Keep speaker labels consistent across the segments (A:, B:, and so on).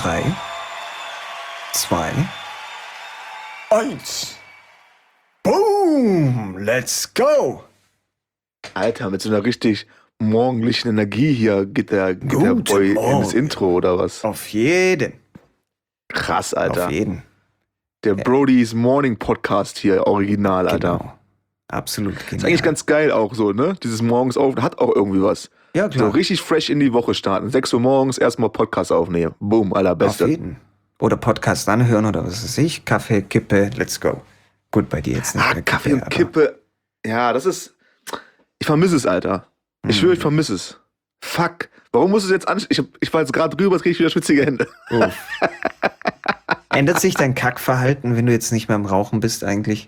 A: 3, 2, 1. Boom! Let's go!
B: Alter, mit so einer richtig morgendlichen Energie hier geht der
A: Guten
B: Boy
A: Morgen.
B: ins Intro, oder was?
A: Auf jeden.
B: Krass, Alter.
A: Auf jeden.
B: Der Brody's Morning Podcast hier, original, Alter.
A: Genau. Absolut genial.
B: Ist eigentlich ganz geil auch so, ne? Dieses morgens auf, hat auch irgendwie was.
A: Ja,
B: So
A: klar.
B: richtig fresh in die Woche starten. 6 Uhr morgens erstmal Podcast aufnehmen. Boom,
A: Auf
B: allerbeste.
A: jeden. Oder Podcast anhören oder was weiß ich. Kaffee, Kippe, let's go. Gut, bei dir jetzt nicht mehr
B: Kaffee und
A: aber-
B: Kippe. Ja, das ist. Ich vermisse es, Alter. Ich schwöre, ich vermisse es. Fuck. Warum musst du es jetzt ich war jetzt gerade drüber, jetzt krieg ich wieder schwitzige Hände.
A: Uff. Ändert sich dein Kackverhalten, wenn du jetzt nicht mehr im Rauchen bist eigentlich?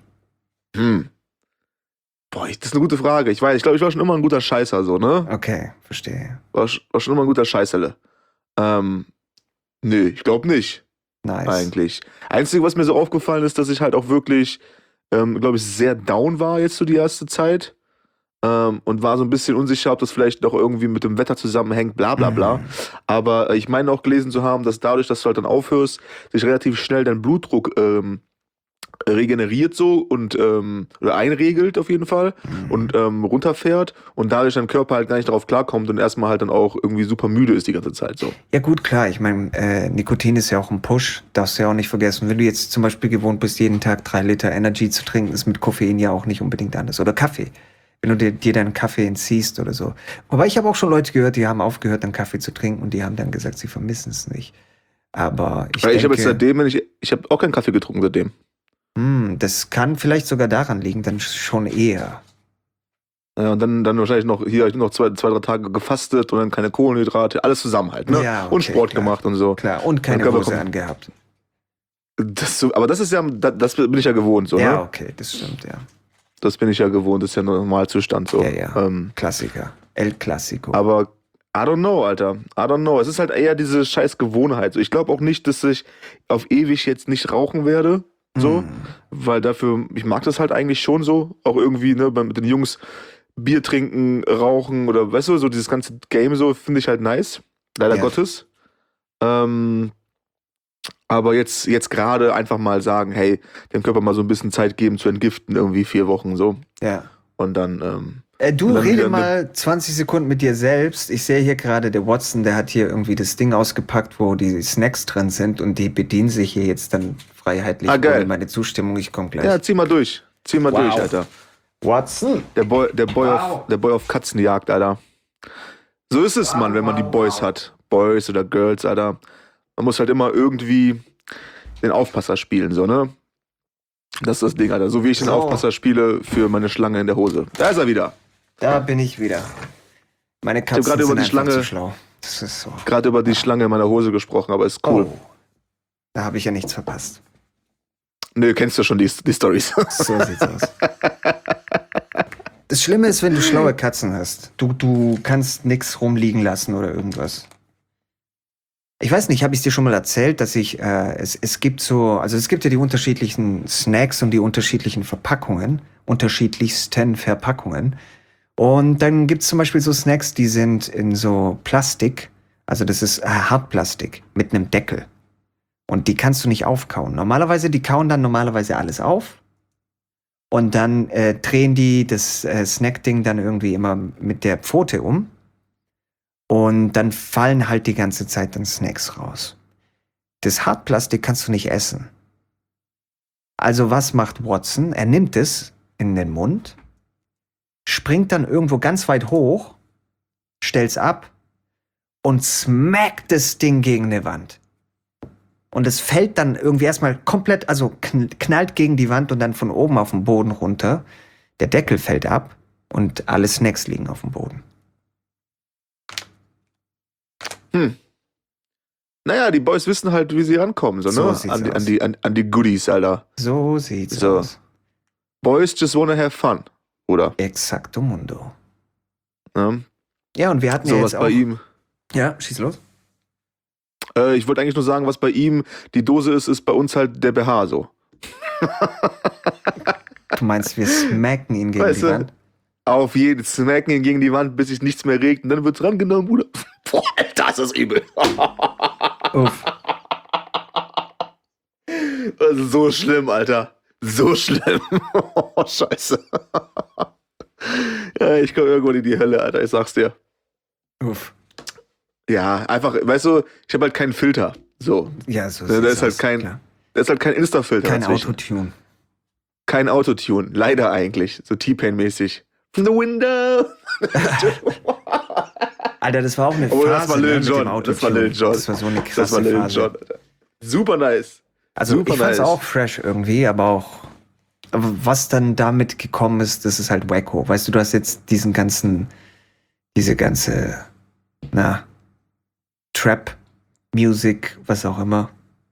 B: Boah, das ist eine gute Frage. Ich glaube, ich war schon immer ein guter Scheißer, so, ne?
A: Okay, verstehe.
B: War schon immer ein guter Scheißerle. Nee, ich glaube nicht,
A: Nice.
B: eigentlich. Einzige, was mir so aufgefallen ist, dass ich halt auch wirklich, glaube ich, sehr down war jetzt so die erste Zeit. Und war so ein bisschen unsicher, ob das vielleicht noch irgendwie mit dem Wetter zusammenhängt, bla bla bla. Aber ich meine auch gelesen zu haben, dass dadurch, dass du halt dann aufhörst, sich relativ schnell dein Blutdruck regeneriert so und oder einregelt auf jeden Fall und runterfährt und dadurch dein Körper halt gar nicht darauf klarkommt und erstmal halt dann auch irgendwie super müde ist die ganze Zeit so.
A: Ja gut, klar. Ich meine, Nikotin ist ja auch ein Push. Darfst du ja auch nicht vergessen. Wenn du jetzt zum Beispiel gewohnt bist, jeden Tag 3 Liter Energy zu trinken, ist mit Koffein ja auch nicht unbedingt anders. Oder Kaffee. Wenn du dir deinen Kaffee entziehst oder so. Wobei ich habe auch schon Leute gehört, die haben aufgehört, dann Kaffee zu trinken und die haben dann gesagt, sie vermissen es nicht. Aber ich
B: Weil
A: denke,
B: ich habe jetzt seitdem, ich habe auch keinen Kaffee getrunken seitdem.
A: das kann vielleicht sogar daran liegen, dann schon eher.
B: Ja, und dann wahrscheinlich noch hier, ich habe noch 2-3 Tage gefastet und dann keine Kohlenhydrate, alles zusammen halt, ne?
A: Ja, okay,
B: und Sport
A: klar.
B: gemacht und so.
A: Klar, und keine
B: Dann kann man
A: Hose
B: kommen.
A: angehabt.
B: Aber das ist ja, das bin ich ja gewohnt, so,
A: Ja,
B: ne?
A: okay, das stimmt, ja.
B: Das bin ich ja gewohnt, das ist ja ein Normalzustand so.
A: Ja, ja. Klassiker. El Clasico.
B: Aber I don't know, Alter. I don't know. Es ist halt eher diese scheiß Gewohnheit. So, ich glaube auch nicht, dass ich auf ewig jetzt nicht rauchen werde. So, weil dafür, ich mag das halt eigentlich schon so. Auch irgendwie, ne, mit den Jungs Bier trinken, rauchen oder weißt du, so dieses ganze Game so finde ich halt nice. Leider
A: Ja.
B: Gottes. Aber jetzt gerade einfach mal sagen, hey, dem Körper mal so ein bisschen Zeit geben zu entgiften, irgendwie 4 Wochen so.
A: Ja.
B: Und dann,
A: Du
B: Und dann
A: rede
B: wieder
A: mal 20 Sekunden mit dir selbst. Ich sehe hier gerade, der Watson, der hat hier irgendwie das Ding ausgepackt, wo die Snacks drin sind und die bedienen sich hier jetzt dann freiheitlich
B: geil.
A: ohne meine Zustimmung. Ich komme gleich.
B: ja, zieh mal durch. Zieh mal
A: Wow.
B: durch, Alter.
A: Watson?
B: Der Boy
A: Wow.
B: auf Katzenjagd, Alter. So ist es, Mann, wenn man die Boys hat. Boys oder Girls, Alter. Man muss halt immer irgendwie den Aufpasser spielen, so, ne? Das ist das Ding, Alter. So wie ich den
A: So.
B: Aufpasser spiele für meine Schlange in der Hose. Da ist er wieder.
A: Da bin ich wieder. Meine Katzen
B: gerade über
A: sind
B: die
A: einfach
B: Schlange-
A: zu schlau. Das ist so.
B: Gerade über die Schlange in meiner Hose gesprochen, aber ist cool.
A: Oh. Da habe ich ja nichts verpasst.
B: Nö, kennst du schon die Storys.
A: So sieht's aus. Das Schlimme ist, wenn du schlaue Katzen hast. Du kannst nichts rumliegen lassen oder irgendwas. Ich weiß nicht, habe ich dir schon mal erzählt, dass es gibt so, also es gibt ja die unterschiedlichen Snacks und die unterschiedlichen Verpackungen, unterschiedlichsten Verpackungen. Und dann gibt's zum Beispiel so Snacks, die sind in so Plastik, also das ist Hartplastik mit einem Deckel. Und die kannst du nicht aufkauen. Die kauen dann normalerweise alles auf. Und dann drehen die das Snackding dann irgendwie immer mit der Pfote um. Und dann fallen halt die ganze Zeit dann Snacks raus. Das Hartplastik kannst du nicht essen. Also was macht Watson? Er nimmt es in den Mund, springt dann irgendwo ganz weit hoch, stellt's ab und smackt das Ding gegen eine Wand. Und es fällt dann irgendwie erstmal komplett, also knallt gegen die Wand und dann von oben auf den Boden runter. Der Deckel fällt ab und alle Snacks liegen auf dem Boden.
B: Naja, die Boys wissen halt, wie sie rankommen, so,
A: So
B: ne?
A: sieht's
B: An die Goodies, Alter.
A: So sieht's
B: So.
A: aus.
B: Boys just wanna have fun, oder?
A: Exacto mundo.
B: Ne?
A: Ja, und wir hatten ja
B: So was
A: jetzt auch...
B: bei ihm.
A: Ja, schieß los.
B: Ich wollte eigentlich nur sagen, was bei ihm die Dose ist bei uns halt der BH so.
A: Du meinst, wir smacken ihn gegen
B: Weißt
A: die
B: du?
A: Wand?
B: Auf jeden smacken ihn gegen die Wand, bis sich nichts mehr regt und dann wird's rangenommen, Bruder. Boah, Alter, ist das übel.
A: Uff.
B: Also so schlimm, Alter. So schlimm. Oh, scheiße. Ja, ich komme irgendwann in die Hölle, Alter, ich sag's dir.
A: Uff.
B: Ja, einfach, weißt du, ich habe halt keinen Filter. So.
A: Ja, so
B: Da
A: sieht's
B: ist halt
A: aus,
B: kein,
A: klar.
B: da ist halt kein Insta-Filter
A: Kein
B: dazwischen.
A: Autotune.
B: Kein Autotune. Leider eigentlich. So T-Pain-mäßig. From the window.
A: Alter, das war auch eine
B: Oh,
A: Phase,
B: das war Lil
A: mit dem
B: Jon. Das war Lil
A: Autotune.
B: Jon.
A: Das war so eine
B: Das war
A: krasse
B: Lil
A: Phase.
B: Jon, Alter. Super nice.
A: Also
B: Super
A: ich fand's
B: nice.
A: auch fresh irgendwie, aber was dann damit gekommen ist, das ist halt wacko. Weißt du, du hast jetzt diese ganze, Trap-Music, was auch immer,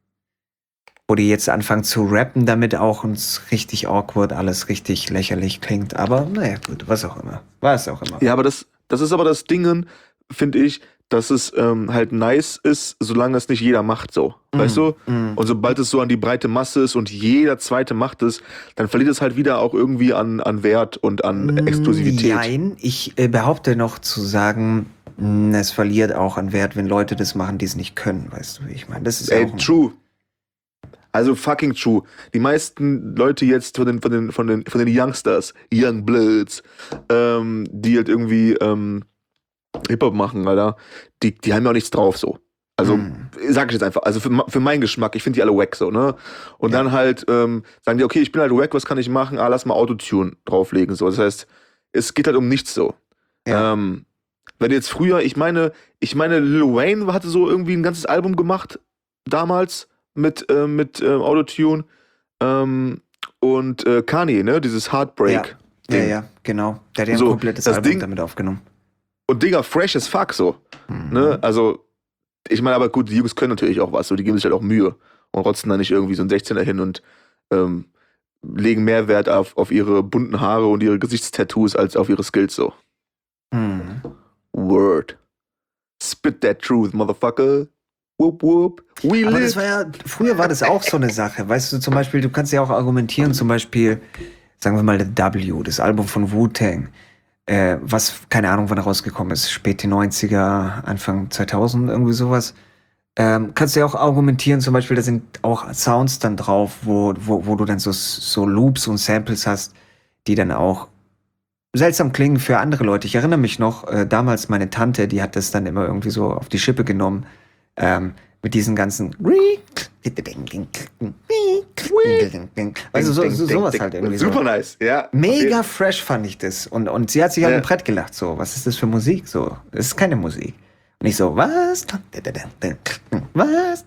A: wo die jetzt anfangen zu rappen damit auch und es richtig awkward, alles richtig lächerlich klingt. Aber naja, gut, was auch immer. Was auch immer.
B: Ja, aber das ist aber das Ding, finde ich, dass es halt nice ist, solange es nicht jeder macht so. Weißt du? Und sobald es so an die breite Masse ist und jeder Zweite macht es, dann verliert es halt wieder auch irgendwie an Wert und an Exklusivität.
A: Nein, ich behaupte noch zu sagen, es verliert auch an Wert, wenn Leute das machen, die es nicht können. Weißt du, wie ich meine? Das ist
B: Ey,
A: auch
B: true. Also fucking true. Die meisten Leute jetzt von den Youngsters, Young Bloods, die halt irgendwie Hip-Hop machen, Alter, die haben ja auch nichts drauf so. Also, sag ich jetzt einfach, also für meinen Geschmack, ich finde die alle wack so, ne? Und
A: Ja.
B: dann halt sagen die, okay, ich bin halt wack, was kann ich machen? Ah, lass mal Autotune drauflegen, so. Das heißt, es geht halt um nichts so.
A: Ja.
B: Wenn jetzt früher, ich meine, Lil Wayne hatte so irgendwie ein ganzes Album gemacht, damals, mit Autotune, und Kanye, ne? Dieses Heartbreak.
A: Ja, genau. Der hat ja ein
B: So,
A: komplettes
B: das
A: Album
B: Ding-
A: damit aufgenommen.
B: Und Digga, fresh as fuck so. Ne? Also, ich meine, aber gut, die Jungs können natürlich auch was, so, die geben sich halt auch Mühe und rotzen da nicht irgendwie so einen 16er hin und legen mehr Wert auf ihre bunten Haare und ihre Gesichtstattoos als auf ihre Skills so.
A: Mhm.
B: Word. Spit that truth, motherfucker. Whoop, whoop. We
A: Aber
B: live.
A: das war ja, früher war das auch so eine Sache. Weißt du, zum Beispiel, du kannst ja auch argumentieren, zum Beispiel, sagen wir mal, The W, das Album von Wu-Tang, was, keine Ahnung, wann rausgekommen ist, späte 90er, Anfang 2000, irgendwie sowas. Kannst du ja auch argumentieren, zum Beispiel, da sind auch Sounds dann drauf, wo du dann so Loops und Samples hast, die dann auch seltsam klingen für andere Leute. Ich erinnere mich noch, damals meine Tante, die hat das dann immer irgendwie so auf die Schippe genommen, mit diesen ganzen also sowas halt irgendwie so.
B: Super nice, ja.
A: Mega fresh fand ich das. Und sie hat sich halt
B: Ja.
A: ein Brett gelacht, so, was ist das für Musik? So, das ist keine Musik. Und ich so, was? Was?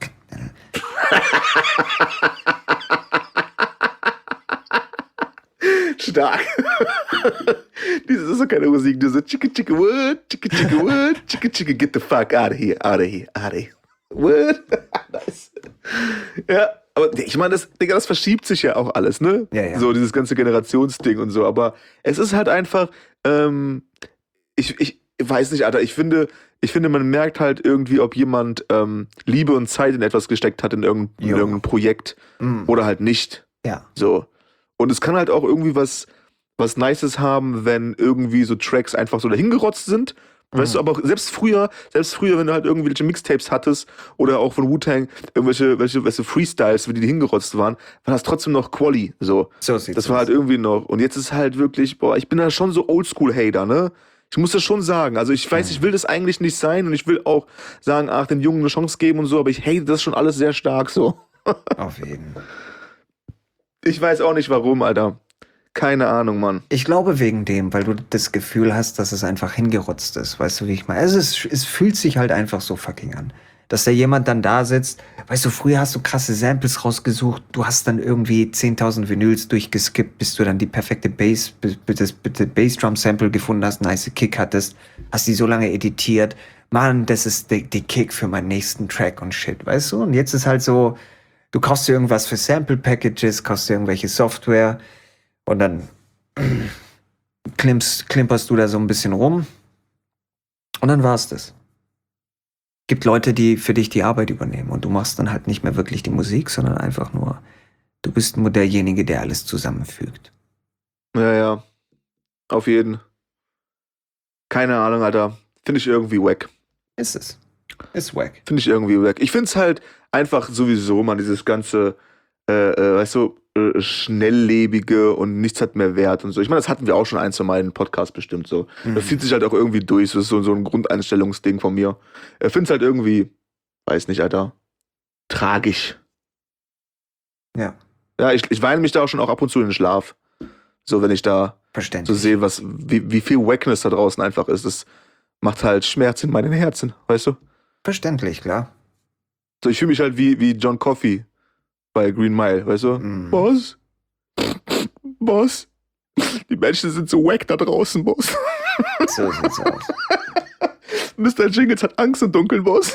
B: Stark. Das ist so keine Musik, nur so chicka chicka wood, chicka chicka get the fuck out of here, out of here, out of here. What? Nice. Ja, aber ich meine, Digga, das verschiebt sich ja auch alles, ne?
A: Ja.
B: So dieses ganze Generationsding und so, aber es ist halt einfach, ich weiß nicht, Alter, ich finde, man merkt halt irgendwie, ob jemand Liebe und Zeit in etwas gesteckt hat, in irgendein Projekt oder halt nicht.
A: Ja.
B: So. Und es kann halt auch irgendwie was Nices haben, wenn irgendwie so Tracks einfach so dahingerotzt sind. Weißt du, aber selbst früher, wenn du halt irgendwelche Mixtapes hattest oder auch von Wu-Tang, welche Freestyles, wie die hingerotzt waren, war das trotzdem noch Quali. So.
A: So sieht's
B: Das war halt
A: aus.
B: irgendwie noch. Und jetzt ist halt wirklich, boah, ich bin da schon so Oldschool-Hater, ne? Ich muss das schon sagen. Also ich weiß, ich will das eigentlich nicht sein und ich will auch sagen, ach, den Jungen eine Chance geben und so, aber ich hate das schon alles sehr stark so.
A: Auf jeden.
B: Ich weiß auch nicht warum, Alter. Keine Ahnung, Mann.
A: Ich glaube wegen dem, weil du das Gefühl hast, dass es einfach hingerotzt ist. Weißt du, wie ich meine? Es fühlt sich halt einfach so fucking an. Dass da jemand dann da sitzt. Weißt du, früher hast du krasse Samples rausgesucht. Du hast dann irgendwie 10.000 Vinyls durchgeskippt, bis du dann die perfekte Bassdrum-Sample gefunden hast, nice Kick hattest. Hast die so lange editiert. Mann, das ist die Kick für meinen nächsten Track und shit, weißt du? Und jetzt ist halt so, du kaufst dir irgendwas für Sample-Packages, kaufst dir irgendwelche Software und dann klimperst du da so ein bisschen rum und dann war's das. Gibt Leute, die für dich die Arbeit übernehmen und du machst dann halt nicht mehr wirklich die Musik, sondern einfach nur, du bist nur derjenige, der alles zusammenfügt.
B: Ja. Auf jeden. Keine Ahnung, Alter. Finde ich irgendwie wack.
A: Ist es. Ist wack.
B: Finde ich irgendwie wack. Ich finde es halt einfach sowieso, man, dieses ganze weißt du, schnelllebige und nichts hat mehr Wert und so. Ich meine, das hatten wir auch schon ein, zwei Mal in Podcast bestimmt so. Das zieht sich halt auch irgendwie durch. Das ist so ein Grundeinstellungsding von mir. Ich finde es halt irgendwie, weiß nicht, Alter, tragisch.
A: Ja,
B: Ja, ich weine mich da auch schon auch ab und zu in den Schlaf. So, wenn ich da so
A: verständlich.
B: sehe, wie viel Wackness da draußen einfach ist. Das macht halt Schmerz in meinen Herzen, weißt du?
A: Verständlich, klar.
B: So, ich fühle mich halt wie John Coffey bei Green Mile, weißt du? Boss? Boss? Die Menschen sind so wack da draußen, Boss.
A: So sieht's aus.
B: Mr. Jingles hat Angst im Dunkeln, Boss.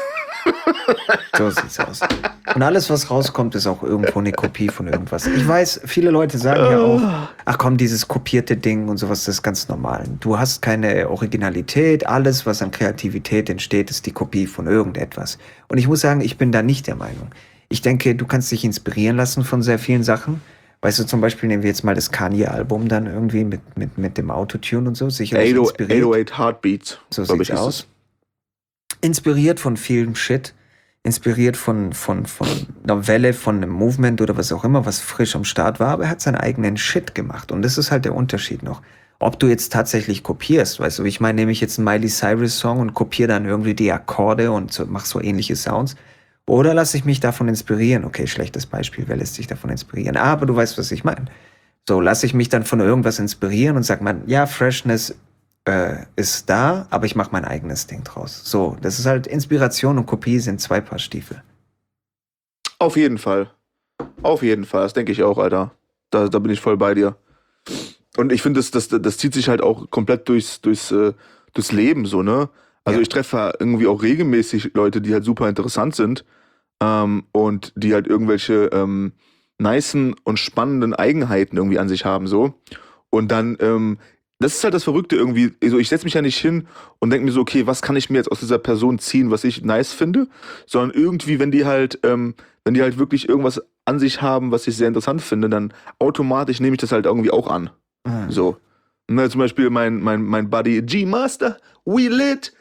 A: So sieht's aus. Und alles, was rauskommt, ist auch irgendwo eine Kopie von irgendwas. Ich weiß, viele Leute sagen ja auch, ach komm, dieses kopierte Ding und sowas, das ist ganz normal. Du hast keine Originalität, alles, was an Kreativität entsteht, ist die Kopie von irgendetwas. Und ich muss sagen, ich bin da nicht der Meinung. Ich denke, du kannst dich inspirieren lassen von sehr vielen Sachen. Weißt du, zum Beispiel nehmen wir jetzt mal das Kanye-Album dann irgendwie mit dem Autotune und so, sicherlich inspiriert.
B: 808 Heartbeats,
A: So
B: glaub
A: sieht's aus. Inspiriert von vielem Shit, inspiriert von einer Welle, von einem Movement oder was auch immer, was frisch am Start war, aber er hat seinen eigenen Shit gemacht. Und das ist halt der Unterschied noch. Ob du jetzt tatsächlich kopierst, weißt du, ich meine, nehme ich jetzt einen Miley Cyrus Song und kopiere dann irgendwie die Akkorde und so, mach so ähnliche Sounds. Oder lasse ich mich davon inspirieren? Okay, schlechtes Beispiel, wer lässt sich davon inspirieren? Aber du weißt, was ich meine. So, lasse ich mich dann von irgendwas inspirieren und sag man, ja, Freshness ist da, aber ich mache mein eigenes Ding draus. So, das ist halt Inspiration und Kopie sind zwei Paar Stiefel.
B: Auf jeden Fall. Auf jeden Fall, das denke ich auch, Alter. Da bin ich voll bei dir. Und ich finde, das zieht sich halt auch komplett durchs Leben so, ne? Also
A: Ja.
B: ich treffe irgendwie auch regelmäßig Leute, die halt super interessant sind und die halt irgendwelche nicen und spannenden Eigenheiten irgendwie an sich haben, so. Und dann, das ist halt das Verrückte irgendwie. Also ich setze mich ja nicht hin und denke mir so, okay, was kann ich mir jetzt aus dieser Person ziehen, was ich nice finde, sondern irgendwie, wenn die halt wirklich irgendwas an sich haben, was ich sehr interessant finde, dann automatisch nehme ich das halt irgendwie auch an. So. Ne, zum Beispiel mein Buddy G-Master, We Lit.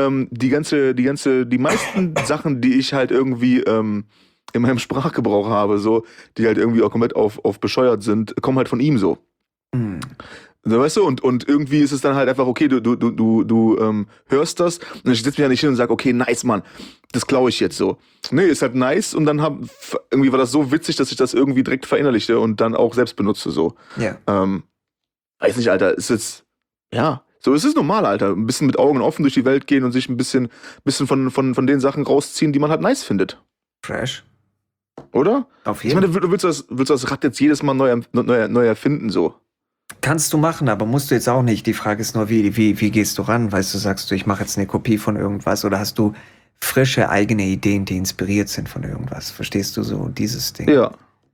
B: Die meisten Sachen, die ich halt irgendwie in meinem Sprachgebrauch habe, so, die halt irgendwie auch komplett auf bescheuert sind, kommen halt von ihm so.
A: Mhm.
B: So, weißt du, und irgendwie ist es dann halt einfach, okay, du hörst das und ich setze mich ja nicht hin und sage, okay, nice, Mann, das klaue ich jetzt so. Nee, ist halt nice und dann irgendwie war das so witzig, dass ich das irgendwie direkt verinnerlichte und dann auch selbst benutze, so.
A: Ja.
B: Weiß nicht, Alter, ist jetzt, ja, so ist es normal, Alter. Ein bisschen mit Augen offen durch die Welt gehen und sich ein bisschen von den Sachen rausziehen, die man halt nice findet.
A: Fresh.
B: Oder?
A: Auf
B: Ich
A: jeden
B: meine,
A: Fall.
B: willst du das Rad jetzt jedes Mal neu erfinden, so?
A: Kannst du machen, aber musst du jetzt auch nicht. Die Frage ist nur, wie gehst du ran? Weißt du, sagst du, ich mache jetzt eine Kopie von irgendwas oder hast du frische eigene Ideen, die inspiriert sind von irgendwas? Verstehst du so dieses Ding?
B: Ja.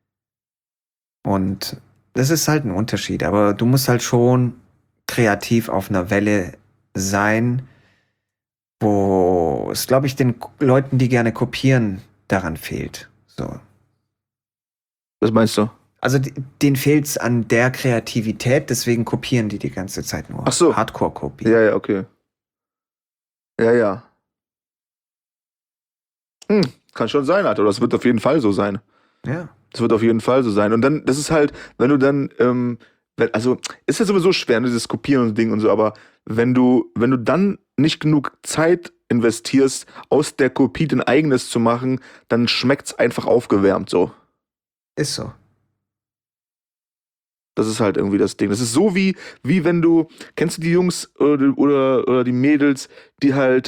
A: Und das ist halt ein Unterschied, aber du musst halt schon kreativ auf einer Welle sein, wo es, glaube ich, den Leuten, die gerne kopieren, daran fehlt. So.
B: Was meinst du?
A: Also denen fehlt es an der Kreativität, deswegen kopieren die ganze Zeit nur.
B: Ach so.
A: Hardcore-Kopie.
B: Ja, okay. Ja. Kann schon sein, Alter. Das wird auf jeden Fall so sein.
A: Ja.
B: Das wird auf jeden Fall so sein. Und dann, das ist halt, wenn du dann, also, ist ja sowieso schwer, ne, dieses Kopieren und Ding und so, aber wenn du dann nicht genug Zeit investierst, aus der Kopie dein eigenes zu machen, dann schmeckt's einfach aufgewärmt so.
A: Ist so.
B: Das ist halt irgendwie das Ding. Das ist so wie wenn du, kennst du die Jungs oder die Mädels, die halt,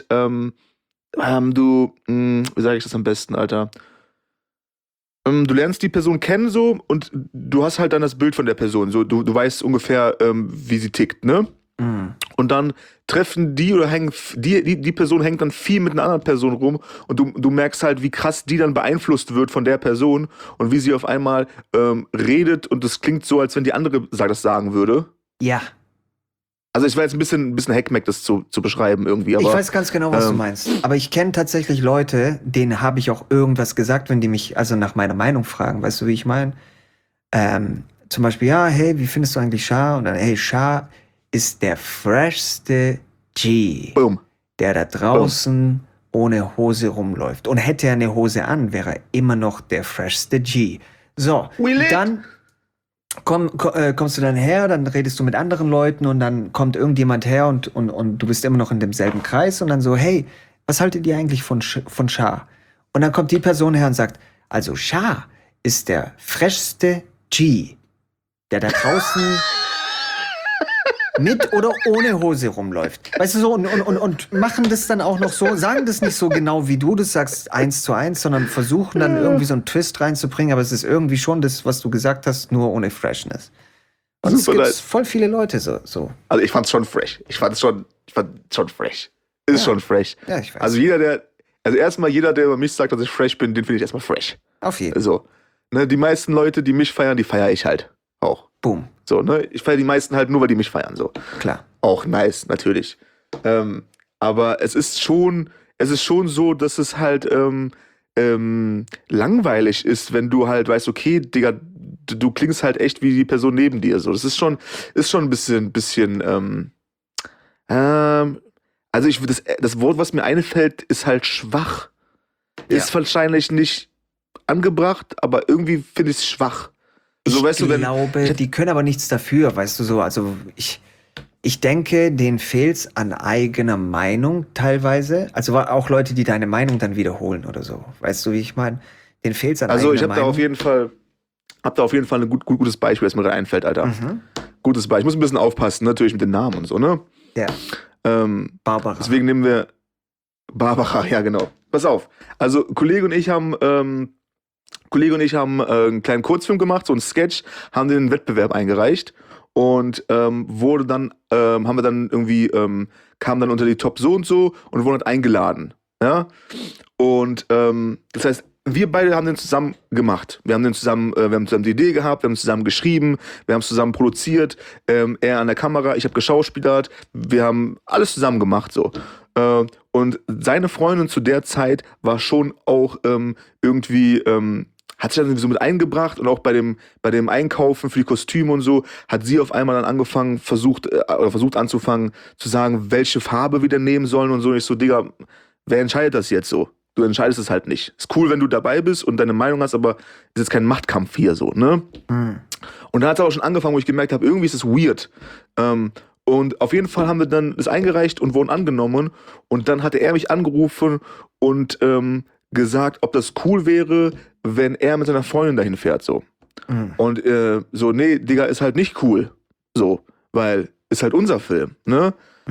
B: wie sage ich das am besten, Alter? Du lernst die Person kennen so und du hast halt dann das Bild von der Person. So, du weißt ungefähr, wie sie tickt, ne?
A: Mhm.
B: Und dann treffen die oder die Person hängt dann viel mit einer anderen Person rum und du merkst halt, wie krass die dann beeinflusst wird von der Person und wie sie auf einmal redet und es klingt so, als wenn die andere das sagen würde.
A: Ja.
B: Also ich war jetzt ein bisschen Heckmeck, das zu beschreiben irgendwie, aber
A: Ich weiß ganz genau, was du meinst. Aber ich kenne tatsächlich Leute, denen habe ich auch irgendwas gesagt, wenn die mich also nach meiner Meinung fragen. Weißt du, wie ich meine? Zum Beispiel, ja, hey, wie findest du eigentlich Shah? Und dann, hey, Shah ist der freshste G,
B: boom.
A: der da draußen ohne Hose rumläuft. Und hätte er eine Hose an, wäre er immer noch der freshste G. So,
B: We lit.
A: dann kommst du dann her, dann redest du mit anderen Leuten und dann kommt irgendjemand her und du bist immer noch in demselben Kreis und dann so, hey, was haltet ihr eigentlich von Shah? Und dann kommt die Person her und sagt, also Shah ist der freshste G, der da draußen mit oder ohne Hose rumläuft. Weißt du so, und machen das dann auch noch so, sagen das nicht so genau wie du das sagst, 1:1, sondern versuchen dann irgendwie so einen Twist reinzubringen, aber es ist irgendwie schon das, was du gesagt hast, nur ohne Freshness. Und es
B: Super
A: gibt
B: nice.
A: voll viele Leute so.
B: Also ich fand's schon fresh. Ich fand schon fresh. Ist schon fresh.
A: Ja, ich weiß.
B: Also erstmal jeder, der über mich sagt, dass ich fresh bin, den finde ich erstmal fresh.
A: Auf jeden Fall.
B: So. Ne, die meisten Leute, die mich feiern, die feiere ich halt auch.
A: Boom.
B: So, ne? Ich feiere die meisten halt nur, weil die mich feiern. So.
A: Klar.
B: Auch nice, natürlich. Aber es ist schon so, dass es halt langweilig ist, wenn du halt weißt, okay, Digga, du klingst halt echt wie die Person neben dir. So. Das ist schon ein bisschen also das Wort, was mir einfällt, ist halt schwach. Ist wahrscheinlich nicht angebracht, aber irgendwie finde ich es schwach. So, weißt du,
A: glaube, die können aber nichts dafür, weißt du so. Also ich denke, denen fehlt's an eigener Meinung teilweise. Also auch Leute, die deine Meinung dann wiederholen oder so. Weißt du, wie ich meine? Denen fehlt's an
B: Also
A: eigener
B: ich habe
A: Meinung.
B: da auf jeden Fall ein gutes Beispiel, das mir gerade einfällt, Alter. Gutes Beispiel. Ich muss ein bisschen aufpassen, natürlich mit den Namen und so, ne?
A: Ja. Barbara.
B: Deswegen nehmen wir Barbara, ja genau. Pass auf. Also Kollege und ich haben einen kleinen Kurzfilm gemacht, so einen Sketch, haben den in einen Wettbewerb eingereicht und haben wir dann irgendwie, kamen dann unter die Top so und so und wurden halt eingeladen. Ja? Und das heißt, wir beide haben den zusammen gemacht. Wir haben zusammen die Idee gehabt, wir haben zusammen geschrieben, wir haben es zusammen produziert, er an der Kamera, ich habe geschauspielert, wir haben alles zusammen gemacht so. Und seine Freundin zu der Zeit war schon auch irgendwie, hat sich dann so mit eingebracht und auch bei dem Einkaufen für die Kostüme und so, hat sie auf einmal dann versucht anzufangen zu sagen, welche Farbe wir denn nehmen sollen und so. Und ich so, Digga, wer entscheidet das jetzt so? Du entscheidest es halt nicht. Ist cool, wenn du dabei bist und deine Meinung hast, aber ist jetzt kein Machtkampf hier so, ne? Und da hat es auch schon angefangen, wo ich gemerkt habe, irgendwie ist es weird. Und auf jeden Fall haben wir dann das eingereicht und wurden angenommen. Und dann hatte er mich angerufen und gesagt, ob das cool wäre, wenn er mit seiner Freundin dahin fährt, so. Und so, nee, Digga, ist halt nicht cool. So, weil ist halt unser Film, ne?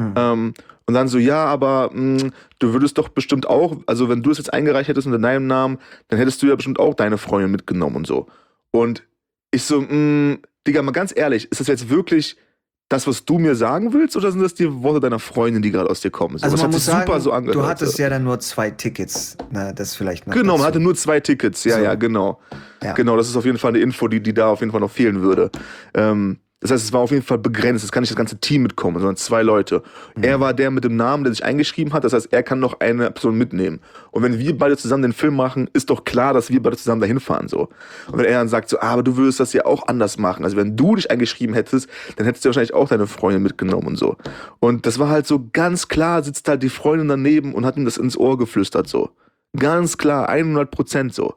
B: Und dann so, ja, aber du würdest doch bestimmt auch, also wenn du es jetzt eingereicht hättest unter deinem Namen, dann hättest du ja bestimmt auch deine Freundin mitgenommen und so. Und ich so, Digga, mal ganz ehrlich, ist das jetzt wirklich das, was du mir sagen willst, oder sind das die Worte deiner Freundin, die gerade aus dir kommen? So,
A: Also
B: das
A: man
B: hat
A: muss
B: sich
A: sagen,
B: super so angehört.
A: du hattest ja dann nur 2 Tickets. Na, das vielleicht noch
B: Genau, man
A: dazu.
B: hatte nur 2 Tickets. Ja,
A: So.
B: ja, genau.
A: Ja.
B: Genau, das ist auf jeden Fall eine Info, die da auf jeden Fall noch fehlen würde. Das heißt, es war auf jeden Fall begrenzt. Es kann nicht das ganze Team mitkommen, sondern 2 Leute. Er war der mit dem Namen, der sich eingeschrieben hat. Das heißt, er kann noch eine Person mitnehmen. Und wenn wir beide zusammen den Film machen, ist doch klar, dass wir beide zusammen dahin fahren. So. Und wenn er dann sagt, so, aber du würdest das ja auch anders machen. Also wenn du dich eingeschrieben hättest, dann hättest du wahrscheinlich auch deine Freundin mitgenommen und so. Und das war halt so ganz klar, sitzt halt die Freundin daneben und hat ihm das ins Ohr geflüstert. So. Ganz klar, 100% so.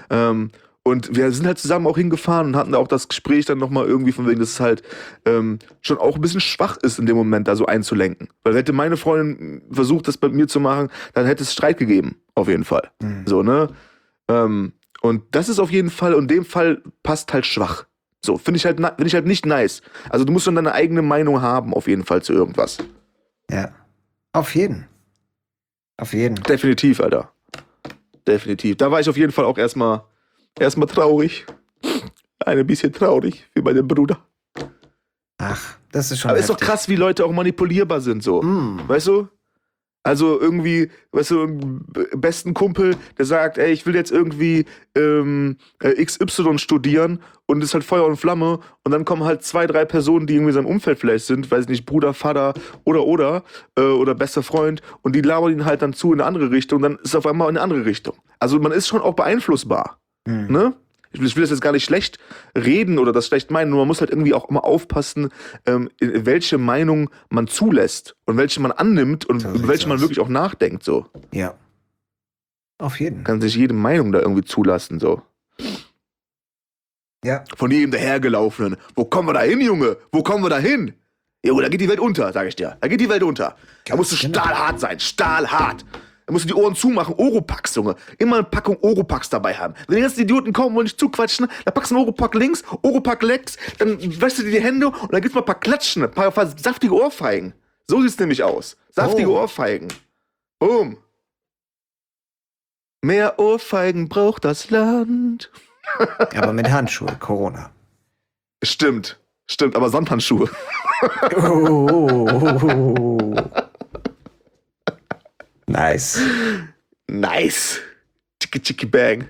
B: Und wir sind halt zusammen auch hingefahren und hatten da auch das Gespräch dann nochmal irgendwie von wegen, dass es halt schon auch ein bisschen schwach ist in dem Moment, da so einzulenken. Weil hätte meine Freundin versucht, das bei mir zu machen, dann hätte es Streit gegeben, auf jeden Fall. So, ne? Und das ist auf jeden Fall, und in dem Fall passt halt schwach. So, finde ich halt nicht nice. Also du musst schon deine eigene Meinung haben, auf jeden Fall zu irgendwas.
A: Ja. Auf jeden. Auf jeden.
B: Definitiv, Alter. Definitiv. Da war ich auf jeden Fall auch erstmal traurig. Ein bisschen traurig für meinen Bruder.
A: Ach, das ist schon
B: Aber ist doch
A: heftig.
B: krass, wie Leute auch manipulierbar sind, so. Weißt du? Also irgendwie, weißt du, einen besten Kumpel, der sagt, ey, ich will jetzt irgendwie XY studieren und ist halt Feuer und Flamme und dann kommen halt 2, 3 Personen, die irgendwie in seinem Umfeld vielleicht sind, weiß ich nicht, Bruder, Vater oder bester Freund und die labern ihn halt dann zu in eine andere Richtung und dann ist es auf einmal in eine andere Richtung. Also man ist schon auch beeinflussbar, ne? Ich will das jetzt gar nicht schlecht reden oder das schlecht meinen, nur man muss halt irgendwie auch immer aufpassen, welche Meinung man zulässt und welche man annimmt und
A: So
B: über
A: sieht's
B: welche man
A: aus.
B: wirklich auch nachdenkt, so.
A: Ja. Auf jeden.
B: Kann sich jede Meinung da irgendwie zulassen, so.
A: Ja.
B: Von jedem dahergelaufenen. Wo kommen wir da hin, Junge? Wo kommen wir da hin? Junge, da geht die Welt unter, sag ich dir. Da geht die Welt unter. Da musst du stahlhart sein, stahlhart. Da musst du die Ohren zumachen. Oropax, Junge. Immer eine Packung Oropax dabei haben. Wenn die ganzen Idioten kommen und dich zuquatschen, dann packst du einen Oropack links, Oropack rechts, dann wäschst du dir die Hände und dann gibt's mal ein paar Klatschen, ein paar saftige Ohrfeigen. So sieht's nämlich aus. Saftige Ohrfeigen. Boom. Mehr Ohrfeigen braucht das Land.
A: Aber mit Handschuhe, Corona.
B: Stimmt, aber Samthandschuhe.
A: Oh. Nice.
B: Chicki chicki bang.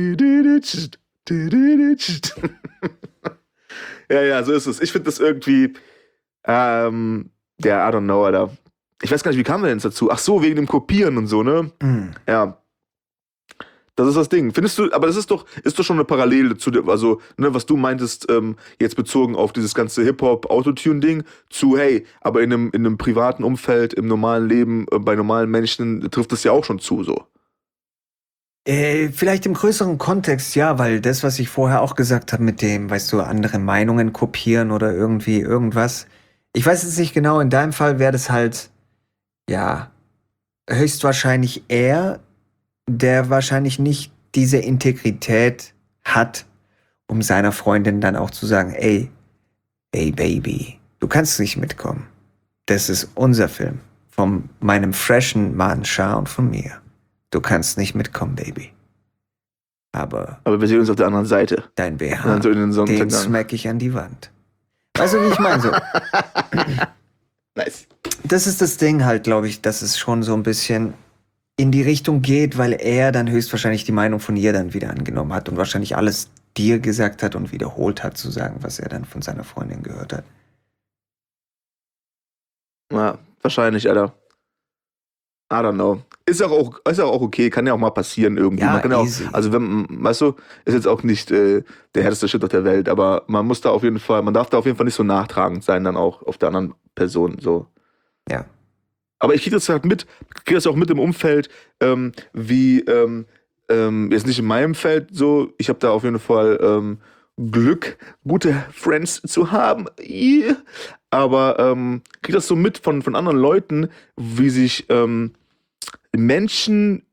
B: Ja, so ist es. Ich finde das irgendwie, I don't know, Alter. Ich weiß gar nicht, wie kamen wir denn dazu? Ach so, wegen dem Kopieren und so, ne? Ja. Das ist das Ding. Findest du, aber das ist doch schon eine Parallele zu dem, also, ne, was du meintest, jetzt bezogen auf dieses ganze Hip-Hop-Autotune-Ding, zu, hey, aber in einem privaten Umfeld, im normalen Leben, bei normalen Menschen trifft das ja auch schon zu, so.
A: Vielleicht im größeren Kontext, ja, weil das, was ich vorher auch gesagt habe mit dem, weißt du, andere Meinungen kopieren oder irgendwie irgendwas. Ich weiß jetzt nicht genau, in deinem Fall wäre das halt, ja, höchstwahrscheinlich er, der wahrscheinlich nicht diese Integrität hat, um seiner Freundin dann auch zu sagen, ey Baby, du kannst nicht mitkommen. Das ist unser Film. Von meinem freshen Mann Shah und von mir. Du kannst nicht mitkommen, Baby. Aber
B: wir sehen uns auf der anderen Seite.
A: Dein BH,
B: so in den
A: den smack ich an die Wand. Weißt du, wie ich meine? So.
B: Nice.
A: Das ist das Ding halt, glaube ich, dass es schon so ein bisschen in die Richtung geht, weil er dann höchstwahrscheinlich die Meinung von ihr dann wieder angenommen hat und wahrscheinlich alles dir gesagt hat und wiederholt hat zu sagen, was er dann von seiner Freundin gehört hat.
B: Ja, wahrscheinlich, Alter. I don't know. Ist ja auch okay, kann ja auch mal passieren irgendwie.
A: Ja,
B: man kann ja auch,
A: easy.
B: also weißt du, ist jetzt auch nicht der härteste Shit auf der Welt, aber man darf da auf jeden Fall nicht so nachtragend sein, dann auch auf der anderen Person, so.
A: Ja.
B: Aber ich kriege das halt auch mit im Umfeld, wie, jetzt nicht in meinem Feld so, ich habe da auf jeden Fall Glück, gute Friends zu haben, aber kriege das so mit von anderen Leuten, wie sich Menschen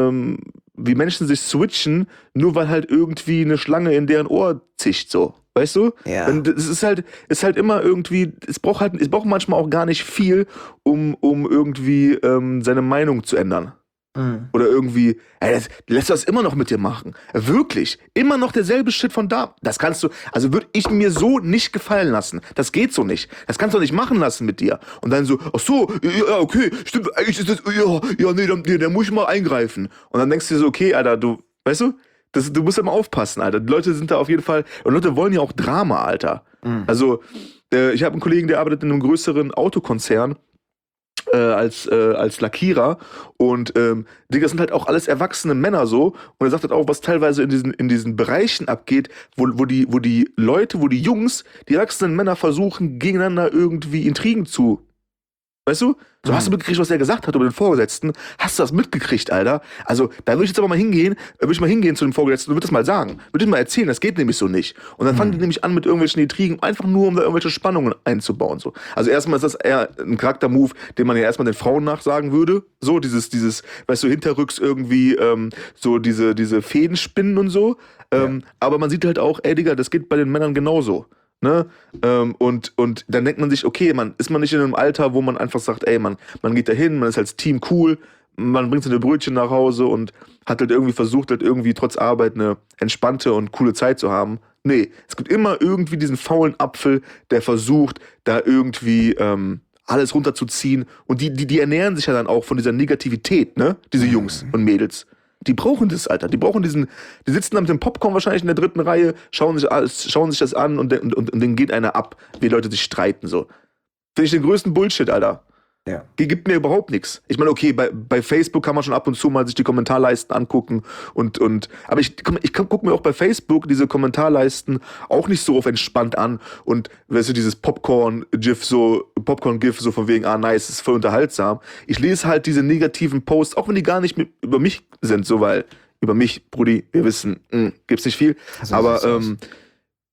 B: sich switchen, nur weil halt irgendwie eine Schlange in deren Ohr zischt, so. Weißt du?
A: Ja.
B: Und es ist halt immer irgendwie, es braucht manchmal auch gar nicht viel, um irgendwie seine Meinung zu ändern. Oder irgendwie, lässt du das immer noch mit dir machen. Wirklich. Immer noch derselbe Shit von da. Das kannst du, also würde ich mir so nicht gefallen lassen. Das geht so nicht. Das kannst du nicht machen lassen mit dir. Und dann so, ach so, ja, okay, stimmt, eigentlich ist das, nee, da muss ich mal eingreifen. Und dann denkst du dir so, okay, Alter, weißt du, du musst immer aufpassen, Alter. Die Leute sind da auf jeden Fall, und Leute wollen ja auch Drama, Alter. Also, ich habe einen Kollegen, der arbeitet in einem größeren Autokonzern, als Lackierer und das sind halt auch alles erwachsene Männer so und er sagt halt auch, was teilweise in diesen Bereichen abgeht, wo die Leute, wo die Jungs, die erwachsenen Männer versuchen, gegeneinander irgendwie Intrigen zu, weißt du? So, hast du mitgekriegt, was er gesagt hat über den Vorgesetzten? Hast du das mitgekriegt, Alter? Also, da würde ich jetzt aber mal hingehen, zu dem Vorgesetzten und würde das mal sagen. Würde ich mal erzählen, das geht nämlich so nicht. Und dann fangen die nämlich an mit irgendwelchen Intrigen, einfach nur, um da irgendwelche Spannungen einzubauen, so. Also, erstmal ist das eher ein Charaktermove, den man ja erstmal den Frauen nachsagen würde. So, dieses, weißt du, hinterrücks irgendwie, so diese Fäden spinnen und so. Aber man sieht halt auch, ey, Digga, das geht bei den Männern genauso. Ne? Und dann denkt man sich, okay, ist man nicht in einem Alter, wo man einfach sagt, ey, man geht da hin, man ist als Team cool, man bringt seine Brötchen nach Hause und hat halt irgendwie versucht, halt irgendwie trotz Arbeit eine entspannte und coole Zeit zu haben. Nee, es gibt immer irgendwie diesen faulen Apfel, der versucht, da irgendwie alles runterzuziehen und die ernähren sich ja dann auch von dieser Negativität, ne? Diese Jungs und Mädels. Die brauchen das, Alter. Die sitzen da mit dem Popcorn wahrscheinlich in der 3. Reihe, schauen sich das an und denen geht einer ab, wie Leute sich streiten, so. Finde ich den größten Bullshit, Alter.
A: Ja.
B: Gibt mir überhaupt nichts. Ich meine, okay, bei Facebook kann man schon ab und zu mal sich die Kommentarleisten angucken aber ich gucke mir auch bei Facebook diese Kommentarleisten auch nicht so auf entspannt an und weißt du, dieses Popcorn-GIF so von wegen, nice, ist voll unterhaltsam. Ich lese halt diese negativen Posts, auch wenn die gar nicht über mich sind, so, weil über mich, Brudi, wir wissen, gibt's nicht viel,
A: Also,
B: aber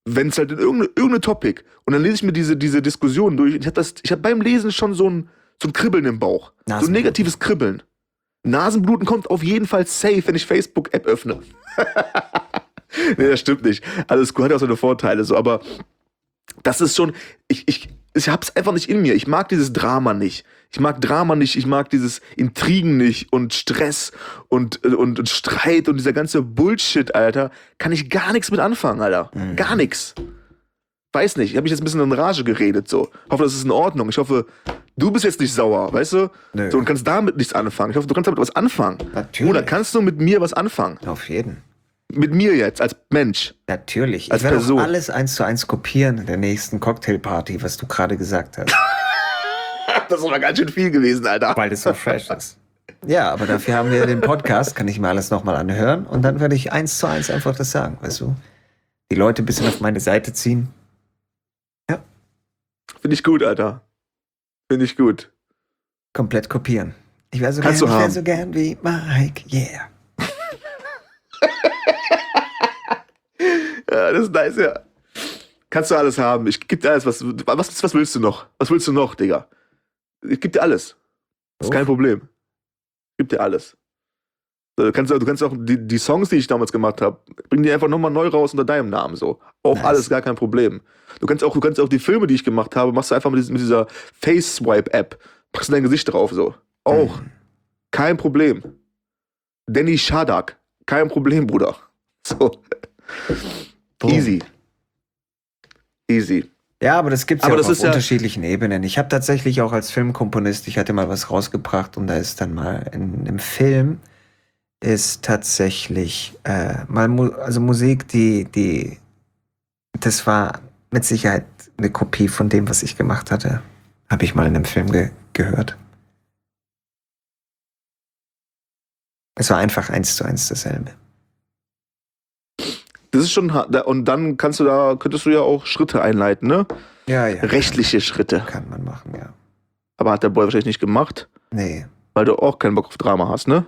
B: wenn es halt in irgendeine Topic, und dann lese ich mir diese Diskussion durch, und ich hab beim Lesen schon so ein Kribbeln im Bauch. So ein negatives Kribbeln. Nasenbluten kommt auf jeden Fall safe, wenn ich Facebook-App öffne. Nee, das stimmt nicht. Alles gut, hat auch seine Vorteile, so, aber das ist schon, ich hab's einfach nicht in mir. Ich mag dieses Drama nicht. Ich mag Drama nicht, ich mag dieses Intrigen nicht und Stress und Streit und dieser ganze Bullshit, Alter. Kann ich gar nichts mit anfangen, Alter. Gar nichts. Weiß nicht, ich habe mich jetzt ein bisschen in Rage geredet, so. Hoffe, das ist in Ordnung. Ich hoffe, du bist jetzt nicht sauer, weißt du?
A: Nö.
B: So, und kannst damit nichts anfangen. Ich hoffe, du kannst damit was anfangen.
A: Natürlich.
B: Oder kannst du mit mir was anfangen?
A: Auf jeden.
B: Mit mir jetzt, als Mensch.
A: Natürlich.
B: Als
A: Ich werde
B: Person.
A: auch alles 1:1 kopieren in der nächsten Cocktailparty, was du gerade gesagt hast.
B: Das ist aber ganz schön viel gewesen, Alter.
A: Weil das so fresh ist. Ja, aber dafür haben wir den Podcast, kann ich mir alles nochmal anhören und dann werde ich 1:1 einfach das sagen, weißt du? Die Leute ein bisschen auf meine Seite ziehen. Ja.
B: Finde ich gut, Alter. Finde ich gut.
A: Komplett kopieren. Ich wäre so, so gern wie Mike, yeah.
B: Ja, das ist nice, ja. Kannst du alles haben. Ich geb dir alles. Was willst du noch? Was willst du noch, Digga? Ich geb dir alles. Das ist kein Problem. Ich geb dir alles. Du kannst auch die Songs, die ich damals gemacht habe, bring die einfach nochmal neu raus unter deinem Namen, so. Auch nice. Alles gar kein Problem. Du kannst auch die Filme, die ich gemacht habe, machst du einfach mit dieser Face-Swipe-App. Packst du dein Gesicht drauf, so. Auch. Kein Problem. Danny Shadak. Kein Problem, Bruder. So. Easy. Easy.
A: Ja, aber das gibt's ja auch auf unterschiedlichen Ebenen. Ich habe tatsächlich auch als Filmkomponist, ich hatte mal was rausgebracht und da ist dann mal in einem Film ist tatsächlich also Musik, das war mit Sicherheit eine Kopie von dem, was ich gemacht hatte. Habe ich mal in einem Film gehört. Es war einfach 1:1 dasselbe.
B: Das ist schon hart. Und dann könntest du ja auch Schritte einleiten, ne?
A: Ja.
B: Rechtliche Schritte.
A: Kann man machen, ja.
B: Aber hat der Boy wahrscheinlich nicht gemacht.
A: Nee.
B: Weil du auch keinen Bock auf Drama hast, ne?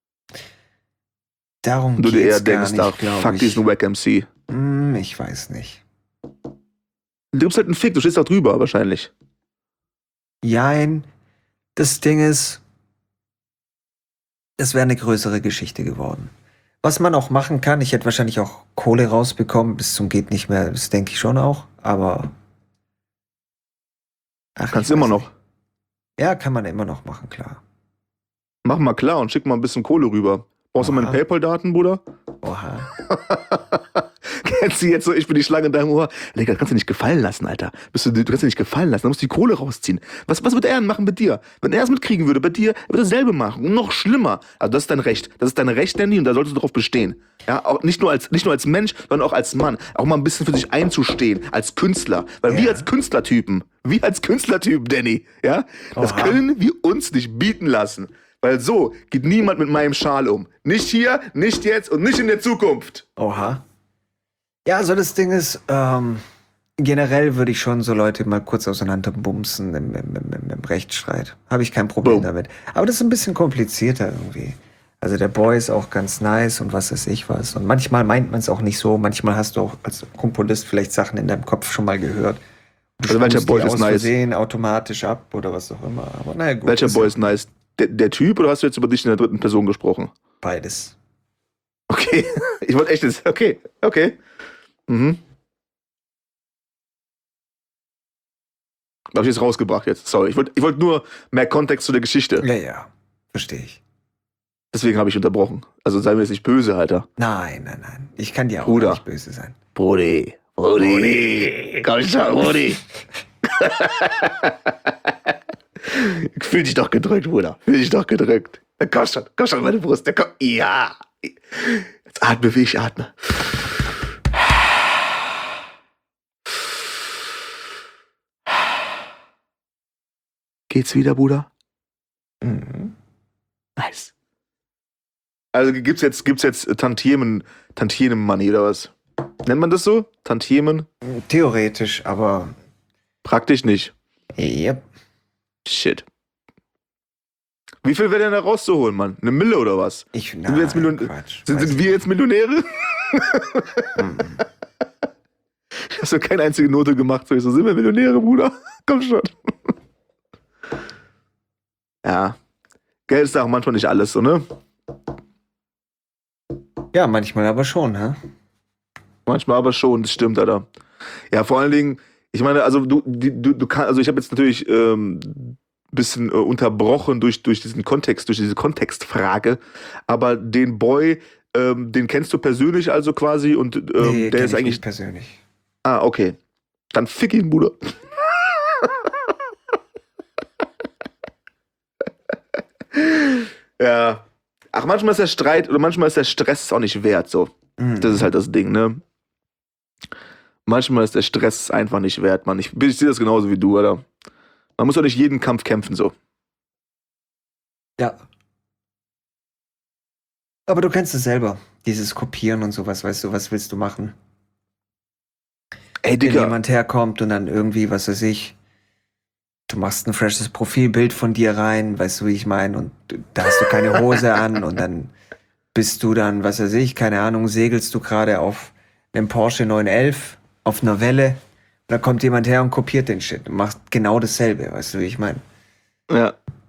A: Darum
B: du dir eher
A: denkst,
B: fuck diesen Wack MC.
A: Ich weiß nicht.
B: Du gibst halt einen Fick, du stehst da drüber wahrscheinlich.
A: Jein. Das Ding ist, das wäre eine größere Geschichte geworden. Was man auch machen kann, ich hätte wahrscheinlich auch Kohle rausbekommen, bis zum geht nicht mehr, das denke ich schon auch, aber...
B: Kannst du immer noch.
A: Ja, kann man immer noch machen, klar.
B: Mach mal klar und schick mal ein bisschen Kohle rüber. Brauchst du meine PayPal-Daten, Bruder?
A: Oha.
B: Kennst du jetzt so, ich bin die Schlange in deinem Ohr? Digga, das kannst du nicht gefallen lassen, Alter. Du kannst dir nicht gefallen lassen, dann musst du die Kohle rausziehen. Was wird er denn machen mit dir? Wenn er es mitkriegen würde, bei dir, er würde dasselbe machen. Und noch schlimmer. Also das ist dein Recht. Das ist dein Recht, Danny, und da solltest du drauf bestehen. Ja, auch nicht nur als Mensch, sondern auch als Mann. Auch mal ein bisschen für sich einzustehen, als Künstler. Weil wir als Künstlertypen, Danny, ja, das können wir uns nicht bieten lassen. Weil so geht niemand mit meinem Schal um. Nicht hier, nicht jetzt und nicht in der Zukunft.
A: Oha. Ja, also das Ding ist, generell würde ich schon so Leute mal kurz auseinanderbumsen im Rechtsstreit. Habe ich kein Problem damit. Aber das ist ein bisschen komplizierter irgendwie. Also der Boy ist auch ganz nice und was weiß ich was. Und manchmal meint man es auch nicht so. Manchmal hast du auch als Komponist vielleicht Sachen in deinem Kopf schon mal gehört.
B: Also welcher Boy ist nice?
A: Automatisch ab oder was auch immer. Aber naja, gut.
B: Welcher Boy ist nice? Der Typ oder hast du jetzt über dich in der dritten Person gesprochen?
A: Beides.
B: Okay, ich wollte echt jetzt. Okay. Mhm. Hab ich jetzt rausgebracht jetzt. Sorry. Ich wollte nur mehr Kontext zu der Geschichte.
A: Ja. Verstehe ich.
B: Deswegen habe ich unterbrochen. Also sei mir jetzt nicht böse, Alter.
A: Nein. Ich kann dir auch nicht böse sein.
B: Brudi. Komm schon, Brudi. Fühl dich doch gedrückt, Bruder. Fühl dich doch gedrückt. Komm schon, meine Brust. Ja. Jetzt atme, wie ich atme. Geht's wieder, Bruder?
A: Mhm.
B: Nice. Also gibt's jetzt Tantiemen-Money oder was? Nennt man das so? Tantiemen?
A: Theoretisch, aber...
B: Praktisch nicht.
A: Yep.
B: Shit. Wie viel wäre denn da rauszuholen, Mann? 1 Mille oder was? Sind wir jetzt Millionäre? Hast du keine einzige Note gemacht? So, ich so, sind wir Millionäre, Bruder? Komm schon. Ja. Geld ist auch manchmal nicht alles, so, ne?
A: Ja, manchmal aber schon, hä?
B: Manchmal aber schon, das stimmt, Alter. Ja, vor allen Dingen, ich meine, also du kannst, also ich habe jetzt natürlich bisschen unterbrochen durch diesen Kontext, durch diese Kontextfrage, aber den Boy, den kennst du persönlich also quasi und
A: Nee,
B: der
A: kenn
B: ist
A: ich
B: eigentlich.
A: nicht persönlich.
B: Ah, okay. Dann fick ihn, Bruder. Ja. Ach, manchmal ist der Streit oder manchmal ist der Stress auch nicht wert, so. Das ist halt das Ding, ne? Manchmal ist der Stress einfach nicht wert, Mann. Ich sehe das genauso wie du, Alter. Man muss doch nicht jeden Kampf kämpfen, so.
A: Ja. Aber du kennst es selber. Dieses Kopieren und sowas, weißt du, was willst du machen?
B: Ey,
A: Wenn
B: Digga.
A: jemand herkommt und dann irgendwie, was weiß ich, du machst ein freshes Profilbild von dir rein, weißt du, wie ich meine, und da hast du keine Hose an und dann bist du dann, was weiß ich, keine Ahnung, segelst du gerade auf einem Porsche 911 auf einer Welle und dann kommt jemand her und kopiert den Shit und macht genau dasselbe, weißt du, wie ich meine?
B: Ja.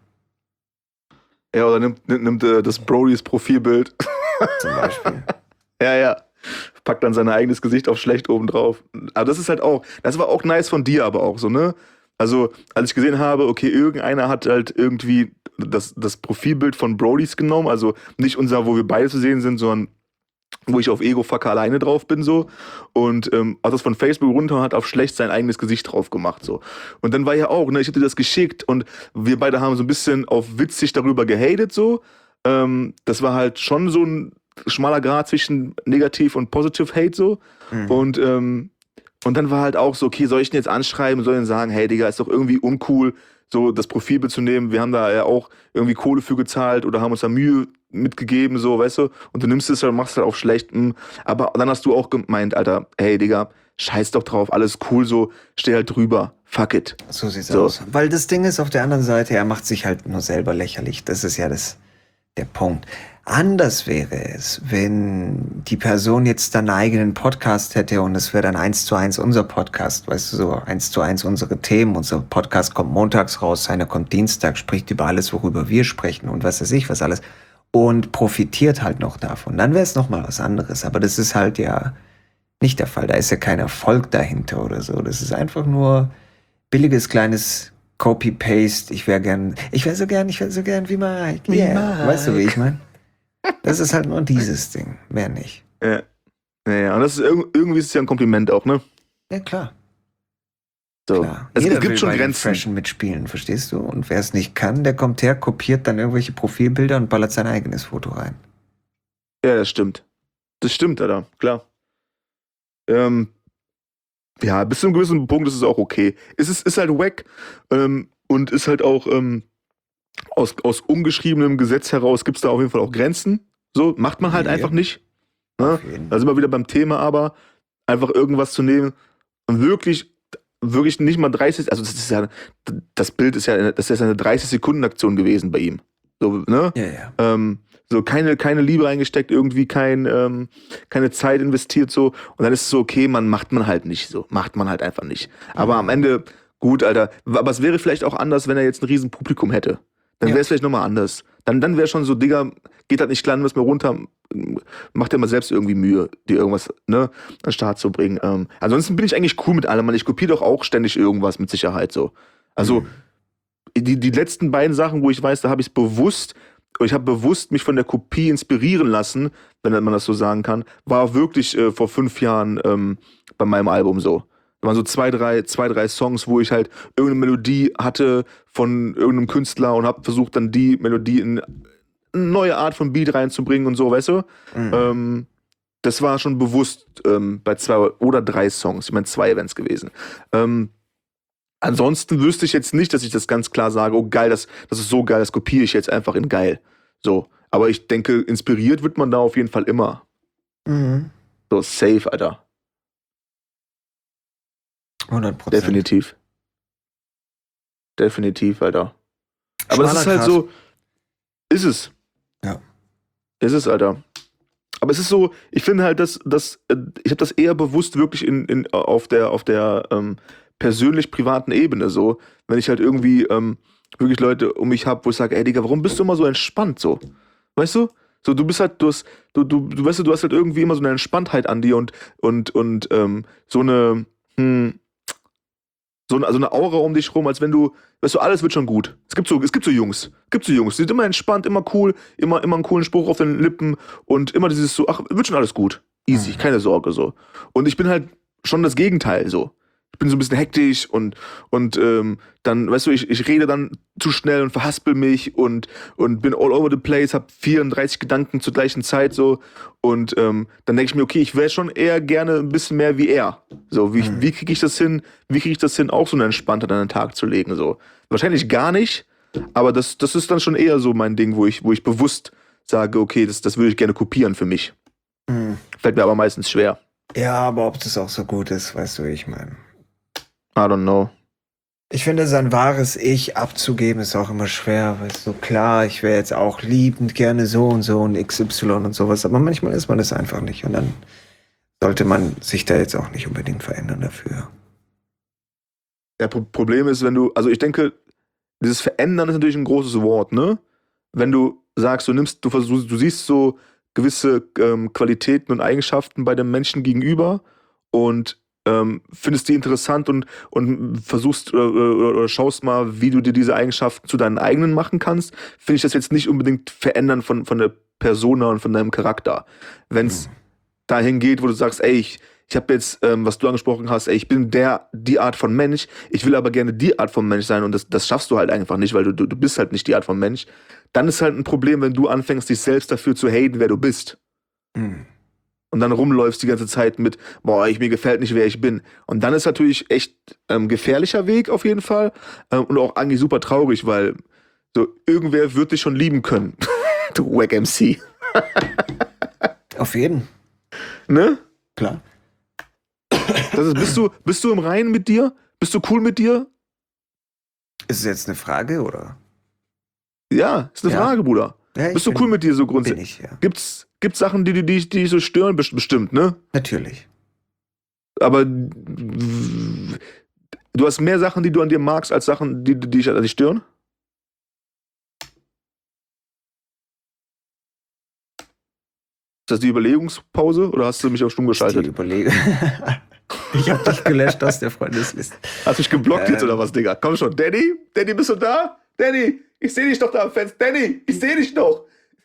B: Ja, oder nimmt das Brodys Profilbild.
A: Zum Beispiel.
B: Ja, ja. Packt dann sein eigenes Gesicht auf schlecht oben drauf. Aber das ist halt auch, das war auch nice von dir aber auch so, ne? Also, als ich gesehen habe, okay, irgendeiner hat halt irgendwie das Profilbild von Brodys genommen, also nicht unser, wo wir beide zu sehen sind, sondern wo ich auf Ego-Fucker alleine drauf bin, so. Und hat das von Facebook runter und hat auf schlecht sein eigenes Gesicht drauf gemacht, so. Und dann war ja auch, ne, ich hatte das geschickt und wir beide haben so ein bisschen auf witzig darüber gehatet, so. Das war halt schon so ein schmaler Grad zwischen Negativ und Positive Hate, so.
A: Mhm.
B: Und dann war halt auch so, okay, soll ich den jetzt anschreiben, soll ich denn sagen, hey Digga, ist doch irgendwie uncool, so das Profilbild zu nehmen. Wir haben da ja auch irgendwie Kohle für gezahlt oder haben uns da Mühe mitgegeben, so, weißt du? Und du nimmst es und machst halt auf schlecht. Aber dann hast du auch gemeint, Alter, hey Digga, scheiß doch drauf, alles cool, so, steh halt drüber, fuck it.
A: So sieht's
B: So.
A: aus. Weil das Ding ist auf der anderen Seite, er macht sich halt nur selber lächerlich. Das ist ja der Punkt. Anders wäre es, wenn die Person jetzt dann einen eigenen Podcast hätte und es wäre dann 1:1 unser Podcast, weißt du, so 1:1 unsere Themen. Unser Podcast kommt montags raus, seiner kommt Dienstag, spricht über alles, worüber wir sprechen und was weiß ich, was alles. Und profitiert halt noch davon. Dann wäre es nochmal was anderes. Aber das ist halt ja nicht der Fall. Da ist ja kein Erfolg dahinter oder so. Das ist einfach nur billiges kleines Copy-Paste. Ich wäre so gern wie Mike.
B: Wie
A: Yeah.
B: Mike.
A: Weißt du, wie ich meine? Das ist halt nur dieses Ding. Mehr nicht.
B: Ja, ja, und das ist irgendwie ist es ja ein Kompliment auch, ne?
A: Ja, klar.
B: So.
A: Klar.
B: Es
A: Jeder
B: gibt
A: will
B: schon
A: bei den
B: Grenzen.
A: Freshen mitspielen, verstehst du? Und wer es nicht kann, der kommt her, kopiert dann irgendwelche Profilbilder und ballert sein eigenes Foto rein.
B: Ja, das stimmt. Das stimmt, Alter, klar. Ja, bis zu einem gewissen Punkt ist es auch okay. Ist halt wack und ist halt auch aus ungeschriebenem Gesetz heraus gibt es da auf jeden Fall auch Grenzen. So, macht man halt
A: Ja.
B: einfach nicht. Ne?
A: Auf jeden.
B: Da sind wir wieder beim Thema, aber einfach irgendwas zu nehmen und wirklich nicht mal 30, also das Bild ist ja, das ist ja eine 30-Sekunden-Aktion gewesen bei ihm. So, ne?
A: Ja, ja.
B: So keine Liebe reingesteckt, irgendwie keine Zeit investiert, so. Und dann ist es so, okay, macht man halt nicht so. Macht man halt einfach nicht. Aber am Ende, gut, Alter. Aber es wäre vielleicht auch anders, wenn er jetzt ein riesen Publikum hätte. Dann wäre es vielleicht nochmal anders. Dann wäre schon so, Digga, geht halt nicht klar, müssen wir runter, macht dir mal selbst irgendwie Mühe, dir irgendwas, ne, an den Start zu bringen. Ansonsten bin ich eigentlich cool mit allem, man. Ich kopiere doch auch ständig irgendwas mit Sicherheit, so. Also, die letzten beiden Sachen, wo ich weiß, da habe ich bewusst mich von der Kopie inspirieren lassen, wenn man das so sagen kann, war wirklich vor 5 Jahren bei meinem Album so. Da waren so zwei, drei Songs, wo ich halt irgendeine Melodie hatte von irgendeinem Künstler und habe versucht, dann die Melodie in eine neue Art von Beat reinzubringen und so, weißt du? Das war schon bewusst bei 2 oder 3 Songs. Ich meine, 2 wären es gewesen. Ansonsten wüsste ich jetzt nicht, dass ich das ganz klar sage, oh geil, das ist so geil, das kopiere ich jetzt einfach in geil. So. Aber ich denke, inspiriert wird man da auf jeden Fall immer.
A: Mhm.
B: So, safe, Alter.
A: 100%.
B: Definitiv, Alter. Aber das
A: Schmaler
B: ist halt
A: Grat.
B: so, ist es.
A: Ja.
B: Ist es, Alter. Aber es ist so, ich finde halt, ich habe das eher bewusst wirklich auf der persönlich privaten Ebene so, wenn ich halt irgendwie wirklich Leute um mich habe, wo ich sage, ey Digga, warum bist du immer so entspannt so? Weißt du? So, du bist halt, du weißt du hast halt irgendwie immer so eine Entspanntheit an dir und so eine, hm, so eine Aura um dich rum, als wenn du, weißt du, alles wird schon gut. Es gibt so Jungs, die sind immer entspannt, immer cool, immer einen coolen Spruch auf den Lippen und immer dieses so, ach, wird schon alles gut. Easy,
A: Mhm.
B: keine Sorge, so. Und ich bin halt schon das Gegenteil, so. Ich bin so ein bisschen hektisch und dann, weißt du, ich rede dann zu schnell und verhaspel mich und bin all over the place, hab 34 Gedanken zur gleichen Zeit, so. Und dann denke ich mir, okay, ich wäre schon eher gerne ein bisschen mehr wie er. So,
A: Mhm.
B: wie kriege ich das hin? Wie kriege ich das hin, auch so eine Entspanntheit an den Tag zu legen? So. Wahrscheinlich gar nicht, aber das ist dann schon eher so mein Ding, wo ich bewusst sage, okay, das würde ich gerne kopieren für mich.
A: Mhm.
B: Fällt mir aber meistens schwer.
A: Ja, aber ob das auch so gut ist, weißt du, wie ich meine.
B: I don't know.
A: Ich finde, sein wahres Ich abzugeben ist auch immer schwer, weißt du, klar, ich wäre jetzt auch liebend gerne so und XY und sowas, aber manchmal ist man es einfach nicht und dann sollte man sich da jetzt auch nicht unbedingt verändern dafür.
B: Der Problem ist, wenn du, also ich denke, dieses Verändern ist natürlich ein großes Wort, ne? Wenn du sagst, du siehst so gewisse Qualitäten und Eigenschaften bei dem Menschen gegenüber und findest die interessant und versuchst oder schaust mal, wie du dir diese Eigenschaften zu deinen eigenen machen kannst, finde ich das jetzt nicht unbedingt verändern von der Persona und von deinem Charakter. Wenn
A: Hm.
B: es dahin geht, wo du sagst, ey, ich habe jetzt, was du angesprochen hast, ey, ich bin die Art von Mensch, ich will aber gerne die Art von Mensch sein und das schaffst du halt einfach nicht, weil du bist halt nicht die Art von Mensch. Dann ist halt ein Problem, wenn du anfängst, dich selbst dafür zu haten, wer du bist.
A: Hm.
B: Und dann rumläufst die ganze Zeit mit, boah, mir gefällt nicht, wer ich bin. Und dann ist natürlich echt gefährlicher Weg auf jeden Fall und auch eigentlich super traurig, weil so irgendwer wird dich schon lieben können. Du Wack MC.
A: Auf jeden,
B: Ne?
A: klar.
B: Bist du im Reinen mit dir? Bist du cool mit dir?
A: Ist es jetzt eine Frage oder?
B: Ja, ist eine
A: Ja,
B: Frage, Bruder.
A: ja,
B: Bist du cool mit dir so
A: bin
B: grundsätzlich?
A: ich, ja.
B: Gibt's Sachen, die dich so stören? Bestimmt, ne?
A: Natürlich.
B: Aber du hast mehr Sachen, die du an dir magst, als Sachen, die dich stören? Ist das die Überlegungspause oder hast du mich auf stumm
A: Ist die
B: geschaltet?
A: Überlegung. Ich habe dich gelöscht aus der Freundesliste.
B: Hast du mich geblockt jetzt oder
A: Ähm,
B: was, Digga? Komm schon, Danny? Danny, bist du da? Danny, ich sehe dich doch da am Fenster. Danny, ich sehe dich doch.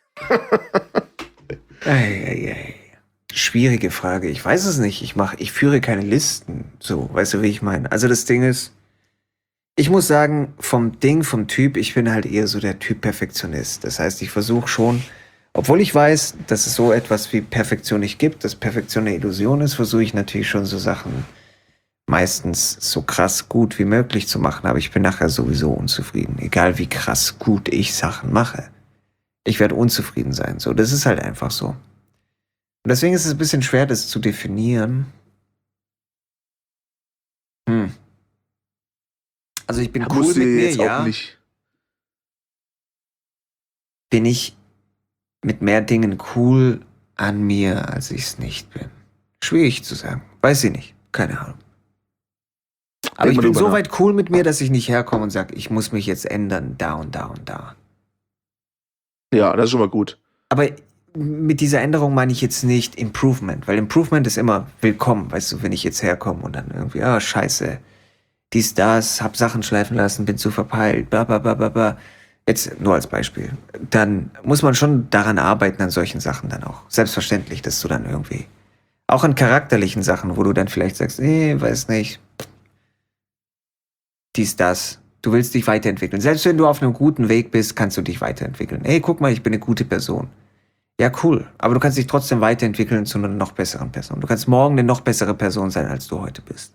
A: ei. Schwierige Frage. Ich weiß es nicht. Ich führe keine Listen. So, weißt du, wie ich meine? Also das Ding ist, ich muss sagen, vom Typ, ich bin halt eher so der Typ Perfektionist. Das heißt, ich versuche schon, obwohl ich weiß, dass es so etwas wie Perfektion nicht gibt, dass Perfektion eine Illusion ist, versuche ich natürlich schon so Sachen meistens so krass gut wie möglich zu machen. Aber ich bin nachher sowieso unzufrieden. Egal wie krass gut ich Sachen mache. Ich werde unzufrieden sein. So, das ist halt einfach so. Und deswegen ist es ein bisschen schwer, das zu definieren. Hm. Also ich bin
B: Da
A: cool
B: musst du
A: mit
B: dir
A: mir,
B: jetzt auch
A: ja.
B: nicht.
A: Bin ich mit mehr Dingen cool an mir, als ich es nicht bin? Schwierig zu sagen. Weiß ich nicht. Keine Ahnung. Aber
B: Denk
A: ich
B: mal
A: bin
B: drüber
A: so
B: nach.
A: weit cool mit mir, dass ich nicht herkomme und sage, ich muss mich jetzt ändern, da und da und da.
B: Ja, das ist schon mal gut.
A: Aber mit dieser Änderung meine ich jetzt nicht Improvement, weil Improvement ist immer willkommen, weißt du, wenn ich jetzt herkomme und dann irgendwie, ah, scheiße, dies, das, hab Sachen schleifen lassen, bin zu verpeilt, bla bla bla bla bla. Jetzt nur als Beispiel. Dann muss man schon daran arbeiten, an solchen Sachen dann auch. Selbstverständlich, dass du dann irgendwie, auch an charakterlichen Sachen, wo du dann vielleicht sagst, nee, weiß nicht, dies, das. Du willst dich weiterentwickeln. Selbst wenn du auf einem guten Weg bist, kannst du dich weiterentwickeln. Ey, guck mal, ich bin eine gute Person. Ja, cool. Aber du kannst dich trotzdem weiterentwickeln zu einer noch besseren Person. Du kannst morgen eine noch bessere Person sein, als du heute bist.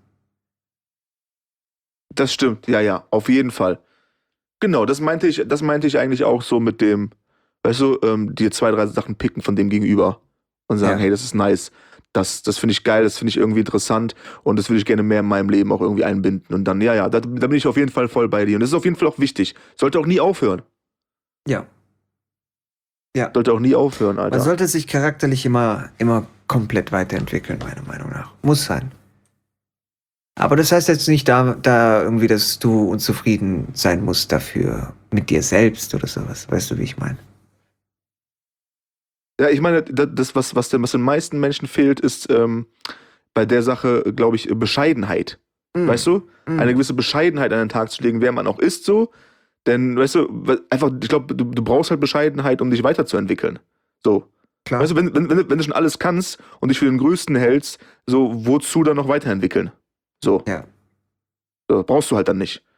B: Das stimmt, ja, ja, auf jeden Fall. Genau, das meinte ich eigentlich auch so mit dem, weißt du, dir zwei, drei Sachen picken von dem Gegenüber und sagen,
A: Ja.
B: hey, das ist nice, das finde ich geil, das finde ich irgendwie interessant und das würde ich gerne mehr in meinem Leben auch irgendwie einbinden. Und dann, ja, ja, da bin ich auf jeden Fall voll bei dir. Und das ist auf jeden Fall auch wichtig. Sollte auch nie aufhören.
A: Ja. Ja.
B: Sollte auch nie aufhören, Alter.
A: Man sollte sich charakterlich immer komplett weiterentwickeln, meiner Meinung nach. Muss sein. Aber das heißt jetzt nicht da irgendwie, dass du unzufrieden sein musst dafür mit dir selbst oder sowas. Weißt du, wie ich meine?
B: Ja, ich meine, was den meisten Menschen fehlt, ist bei der Sache, glaube ich, Bescheidenheit. Weißt du? Eine gewisse Bescheidenheit an den Tag zu legen, wer man auch ist, so. Denn, weißt du, einfach, ich glaube, du brauchst halt Bescheidenheit, um dich weiterzuentwickeln. So.
A: Klar.
B: Weißt du, wenn du schon alles kannst und dich für den Größten hältst, so, wozu dann noch weiterentwickeln? So.
A: Ja.
B: So, brauchst du halt dann nicht.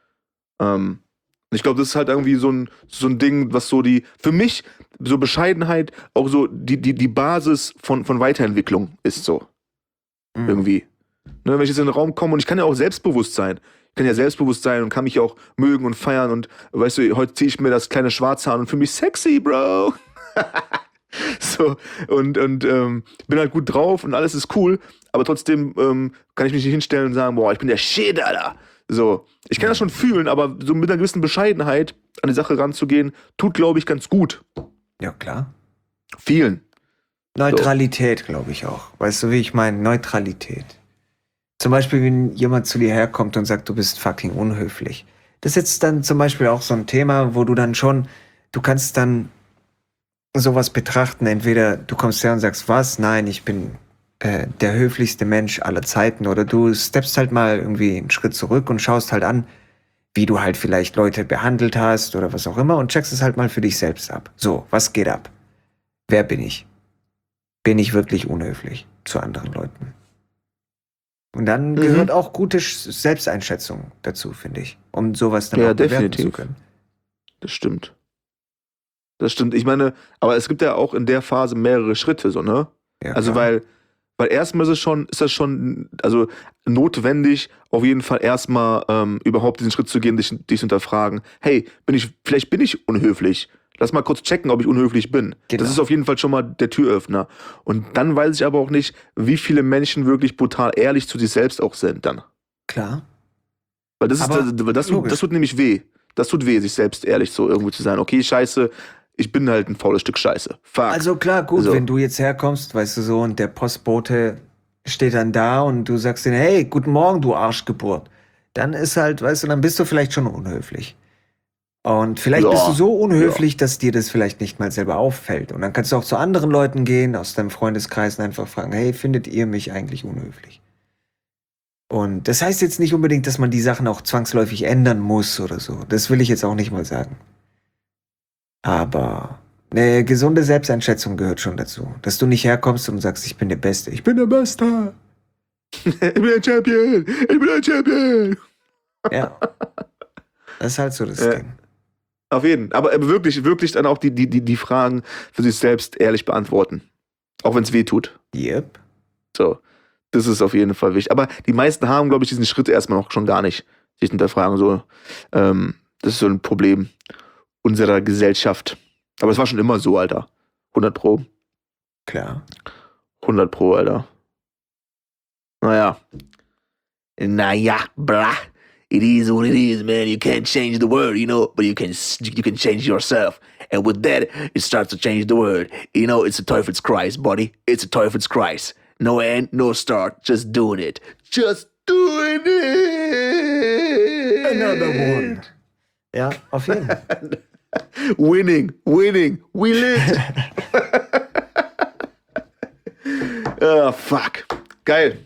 B: Ich glaube, das ist halt irgendwie so ein Ding, was so für mich, so Bescheidenheit auch so die Basis von Weiterentwicklung ist so. Irgendwie. Ne, wenn ich jetzt in den Raum komme und ich kann ja auch selbstbewusst sein. Ich kann ja selbstbewusst sein und kann mich auch mögen und feiern und weißt du, heute ziehe ich mir das kleine Schwarze an und fühle mich sexy, Bro. So, und bin halt gut drauf und alles ist cool, aber trotzdem kann ich mich nicht hinstellen und sagen, boah, ich bin der Shit, Alter. So, ich kann das schon fühlen, aber so mit einer gewissen Bescheidenheit an die Sache ranzugehen, tut, glaube ich, ganz gut.
A: Ja, klar.
B: Vielen.
A: Neutralität, glaube ich auch. Weißt du, wie ich meine? Neutralität. Zum Beispiel, wenn jemand zu dir herkommt und sagt, du bist fucking unhöflich. Das ist jetzt dann zum Beispiel auch so ein Thema, wo du kannst dann sowas betrachten. Entweder du kommst her und sagst, was? Nein, ich bin der höflichste Mensch aller Zeiten. Oder du steppst halt mal irgendwie einen Schritt zurück und schaust halt an, wie du halt vielleicht Leute behandelt hast oder was auch immer und checkst es halt mal für dich selbst ab. So, was geht ab? Wer bin ich? Bin ich wirklich unhöflich zu anderen Leuten? Und dann gehört auch gute Selbsteinschätzung dazu, finde ich, um sowas dann auch bewerten zu können.
B: Das stimmt. Das stimmt. Ich meine, aber es gibt ja auch in der Phase mehrere Schritte, so, ne?
A: Ja,
B: also,
A: klar.
B: weil erstmal ist das schon, also notwendig, auf jeden Fall erstmal überhaupt diesen Schritt zu gehen, dich zu hinterfragen, hey, vielleicht bin ich unhöflich. Lass mal kurz checken, ob ich unhöflich bin.
A: Genau.
B: Das ist auf jeden Fall schon mal der Türöffner. Und dann weiß ich aber auch nicht, wie viele Menschen wirklich brutal ehrlich zu sich selbst auch sind dann.
A: Klar.
B: Weil das tut nämlich weh. Das tut weh, sich selbst ehrlich so irgendwie zu sein. Okay, scheiße, ich bin halt ein faules Stück Scheiße. Fuck.
A: Also klar, gut,
B: Also,
A: wenn du jetzt herkommst, weißt du so, und der Postbote steht dann da und du sagst ihm, hey, guten Morgen, du Arschgeburt. Dann ist halt, weißt du, dann bist du vielleicht schon unhöflich. Und vielleicht bist du so unhöflich, dass dir das vielleicht nicht mal selber auffällt. Und dann kannst du auch zu anderen Leuten gehen, aus deinem Freundeskreis und einfach fragen, hey, findet ihr mich eigentlich unhöflich? Und das heißt jetzt nicht unbedingt, dass man die Sachen auch zwangsläufig ändern muss oder so. Das will ich jetzt auch nicht mal sagen. Aber eine gesunde Selbsteinschätzung gehört schon dazu. Dass du nicht herkommst und sagst, ich bin der Beste. Ich bin der Beste.
B: Ich bin ein Champion. Ich bin ein Champion.
A: Ja. Das ist halt so das Ding.
B: Auf jeden. Aber wirklich dann auch die Fragen für sich selbst ehrlich beantworten. Auch wenn es weh tut.
A: Yep.
B: So. Das ist auf jeden Fall wichtig. Aber die meisten haben, glaube ich, diesen Schritt erstmal noch schon gar nicht. Sich hinterfragen. So, das ist so ein Problem unserer Gesellschaft. Aber es war schon immer so, Alter. 100 Pro.
A: Klar.
B: 100 Pro, Alter. Naja, brah. It is what it is, man. You can't change the world, you know, but you can change yourself. And with that, it starts to change the world. You know, it's a Teufelskreis, buddy. It's a Teufelskreis. No end, no start. Just doing it. Just doing it.
A: Another one. Ja, auf jeden Fall.
B: Winning. We lit. Oh, fuck. Geil.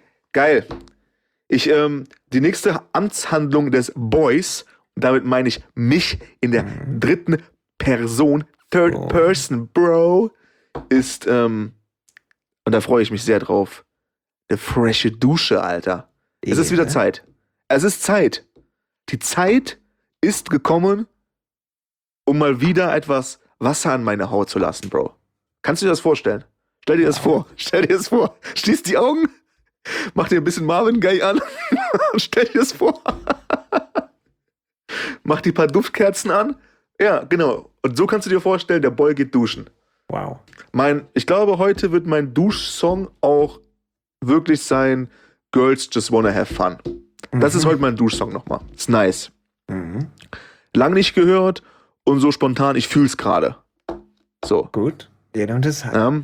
B: Die nächste Amtshandlung des Boys, und damit meine ich mich in der dritten Person, Third Person, Bro, ist, und da freue ich mich sehr drauf, eine frische Dusche, Alter. Es ist wieder Zeit. Es ist Zeit. Die Zeit ist gekommen, um mal wieder etwas Wasser an meine Haut zu lassen, Bro. Kannst du dir das vorstellen? Stell dir das vor. Schließ die Augen. Mach dir ein bisschen Marvin Gaye an und stell dir das vor. Mach die paar Duftkerzen an. Ja, genau. Und so kannst du dir vorstellen, der Boy geht duschen.
A: Wow.
B: Ich glaube, heute wird mein Duschsong auch wirklich sein Girls Just Wanna Have Fun. Das ist heute mein Duschsong nochmal. Ist nice. Lang nicht gehört und so spontan, ich fühl's gerade. So.
A: Gut. Jeder und das hat.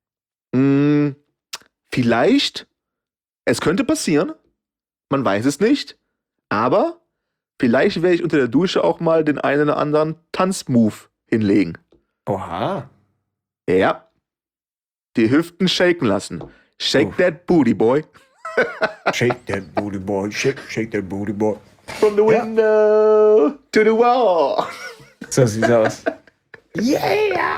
B: Vielleicht, es könnte passieren, man weiß es nicht, aber vielleicht werde ich unter der Dusche auch mal den einen oder anderen Tanzmove hinlegen.
A: Oha.
B: Ja. Die Hüften shaken lassen. Shake that booty, boy.
A: Shake that booty boy, shake that booty boy.
B: From the window to the wall.
A: So sieht's aus. Yeah!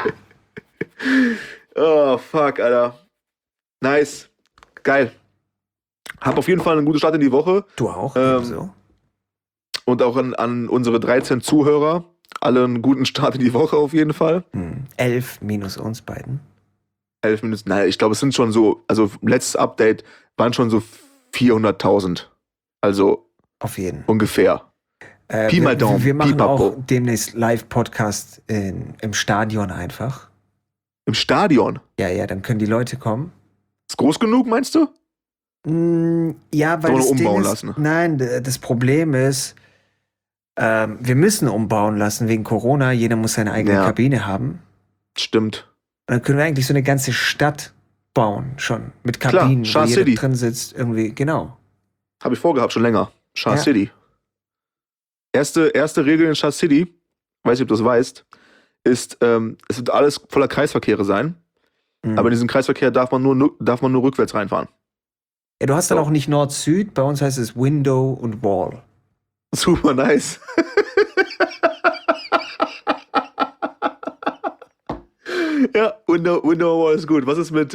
B: Oh, fuck, Alter. Nice. Geil. Hab auf jeden Fall einen guten Start in die Woche.
A: Du auch?
B: So. Und auch an unsere 13 Zuhörer. Alle einen guten Start in die Woche auf jeden Fall.
A: 11 minus uns beiden.
B: 11 Minuten. Nein, ich glaube, es sind schon so, also letztes Update waren schon so 400.000. Also
A: auf jeden.
B: ungefähr. Pi mal Daumen.
A: Wir machen
B: Pipapo.
A: auch demnächst Live-Podcast im Stadion einfach.
B: Im Stadion?
A: Ja, dann können die Leute kommen.
B: Ist groß genug, meinst du?
A: Ja, weil
B: Sollen wir
A: das Ding
B: umbauen
A: ist,
B: lassen?
A: nein, das Problem ist, wir müssen umbauen lassen wegen Corona. Jeder muss seine eigene Kabine haben.
B: Stimmt.
A: Und dann können wir eigentlich so eine ganze Stadt bauen, schon. Mit Kabinen,
B: Klar,
A: wo
B: Char
A: jeder
B: City.
A: drin sitzt, irgendwie, genau.
B: Habe ich vorgehabt, schon länger. Char
A: Ja.
B: City. Erste Regel in Char City, weiß nicht, ob du das weißt, ist, es wird alles voller Kreisverkehre sein. Aber in diesen Kreisverkehr darf man nur rückwärts reinfahren.
A: Ja, du hast dann
B: So.
A: auch nicht Nord-Süd, bei uns heißt es Window und Wall.
B: Super nice. Ja, Window Wall ist gut. Was ist mit,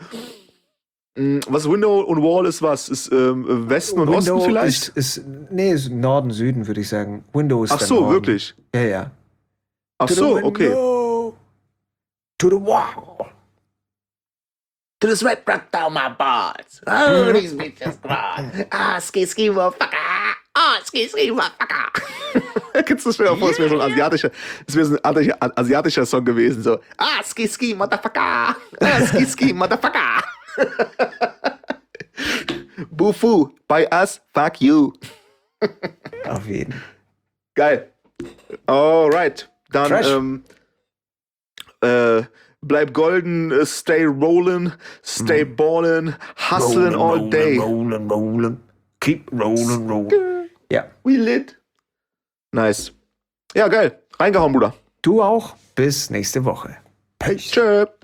B: was Window und Wall ist was? Ist Westen und Osten vielleicht?
A: ist Norden, Süden, würde ich sagen. Window ist
B: Ach
A: dann
B: so,
A: Norden.
B: wirklich?
A: Ja.
B: Ach
A: To the
B: so,
A: window,
B: okay.
A: To the wall.
C: To the sweat broke down my balls. Oh, these bitches crawl. Ah, ski, motherfucker. Ah, ski, motherfucker.
B: Kennst du das mir vor? Das wäre so ein asiatischer Song gewesen. So,
C: Ah, ski, motherfucker. Ah, ski, motherfucker.
B: Bufu, by us, fuck you.
A: Auf jeden.
B: Geil. Alright.
A: Fresh.
B: Dann bleib golden, stay rollin', stay ballin', hustlin' all day.
A: Rolling. Keep rolling. Ja.
B: We lit. Nice. Ja, geil. Reingehauen, Bruder.
A: Du auch. Bis nächste Woche. Peace.
B: Tschö.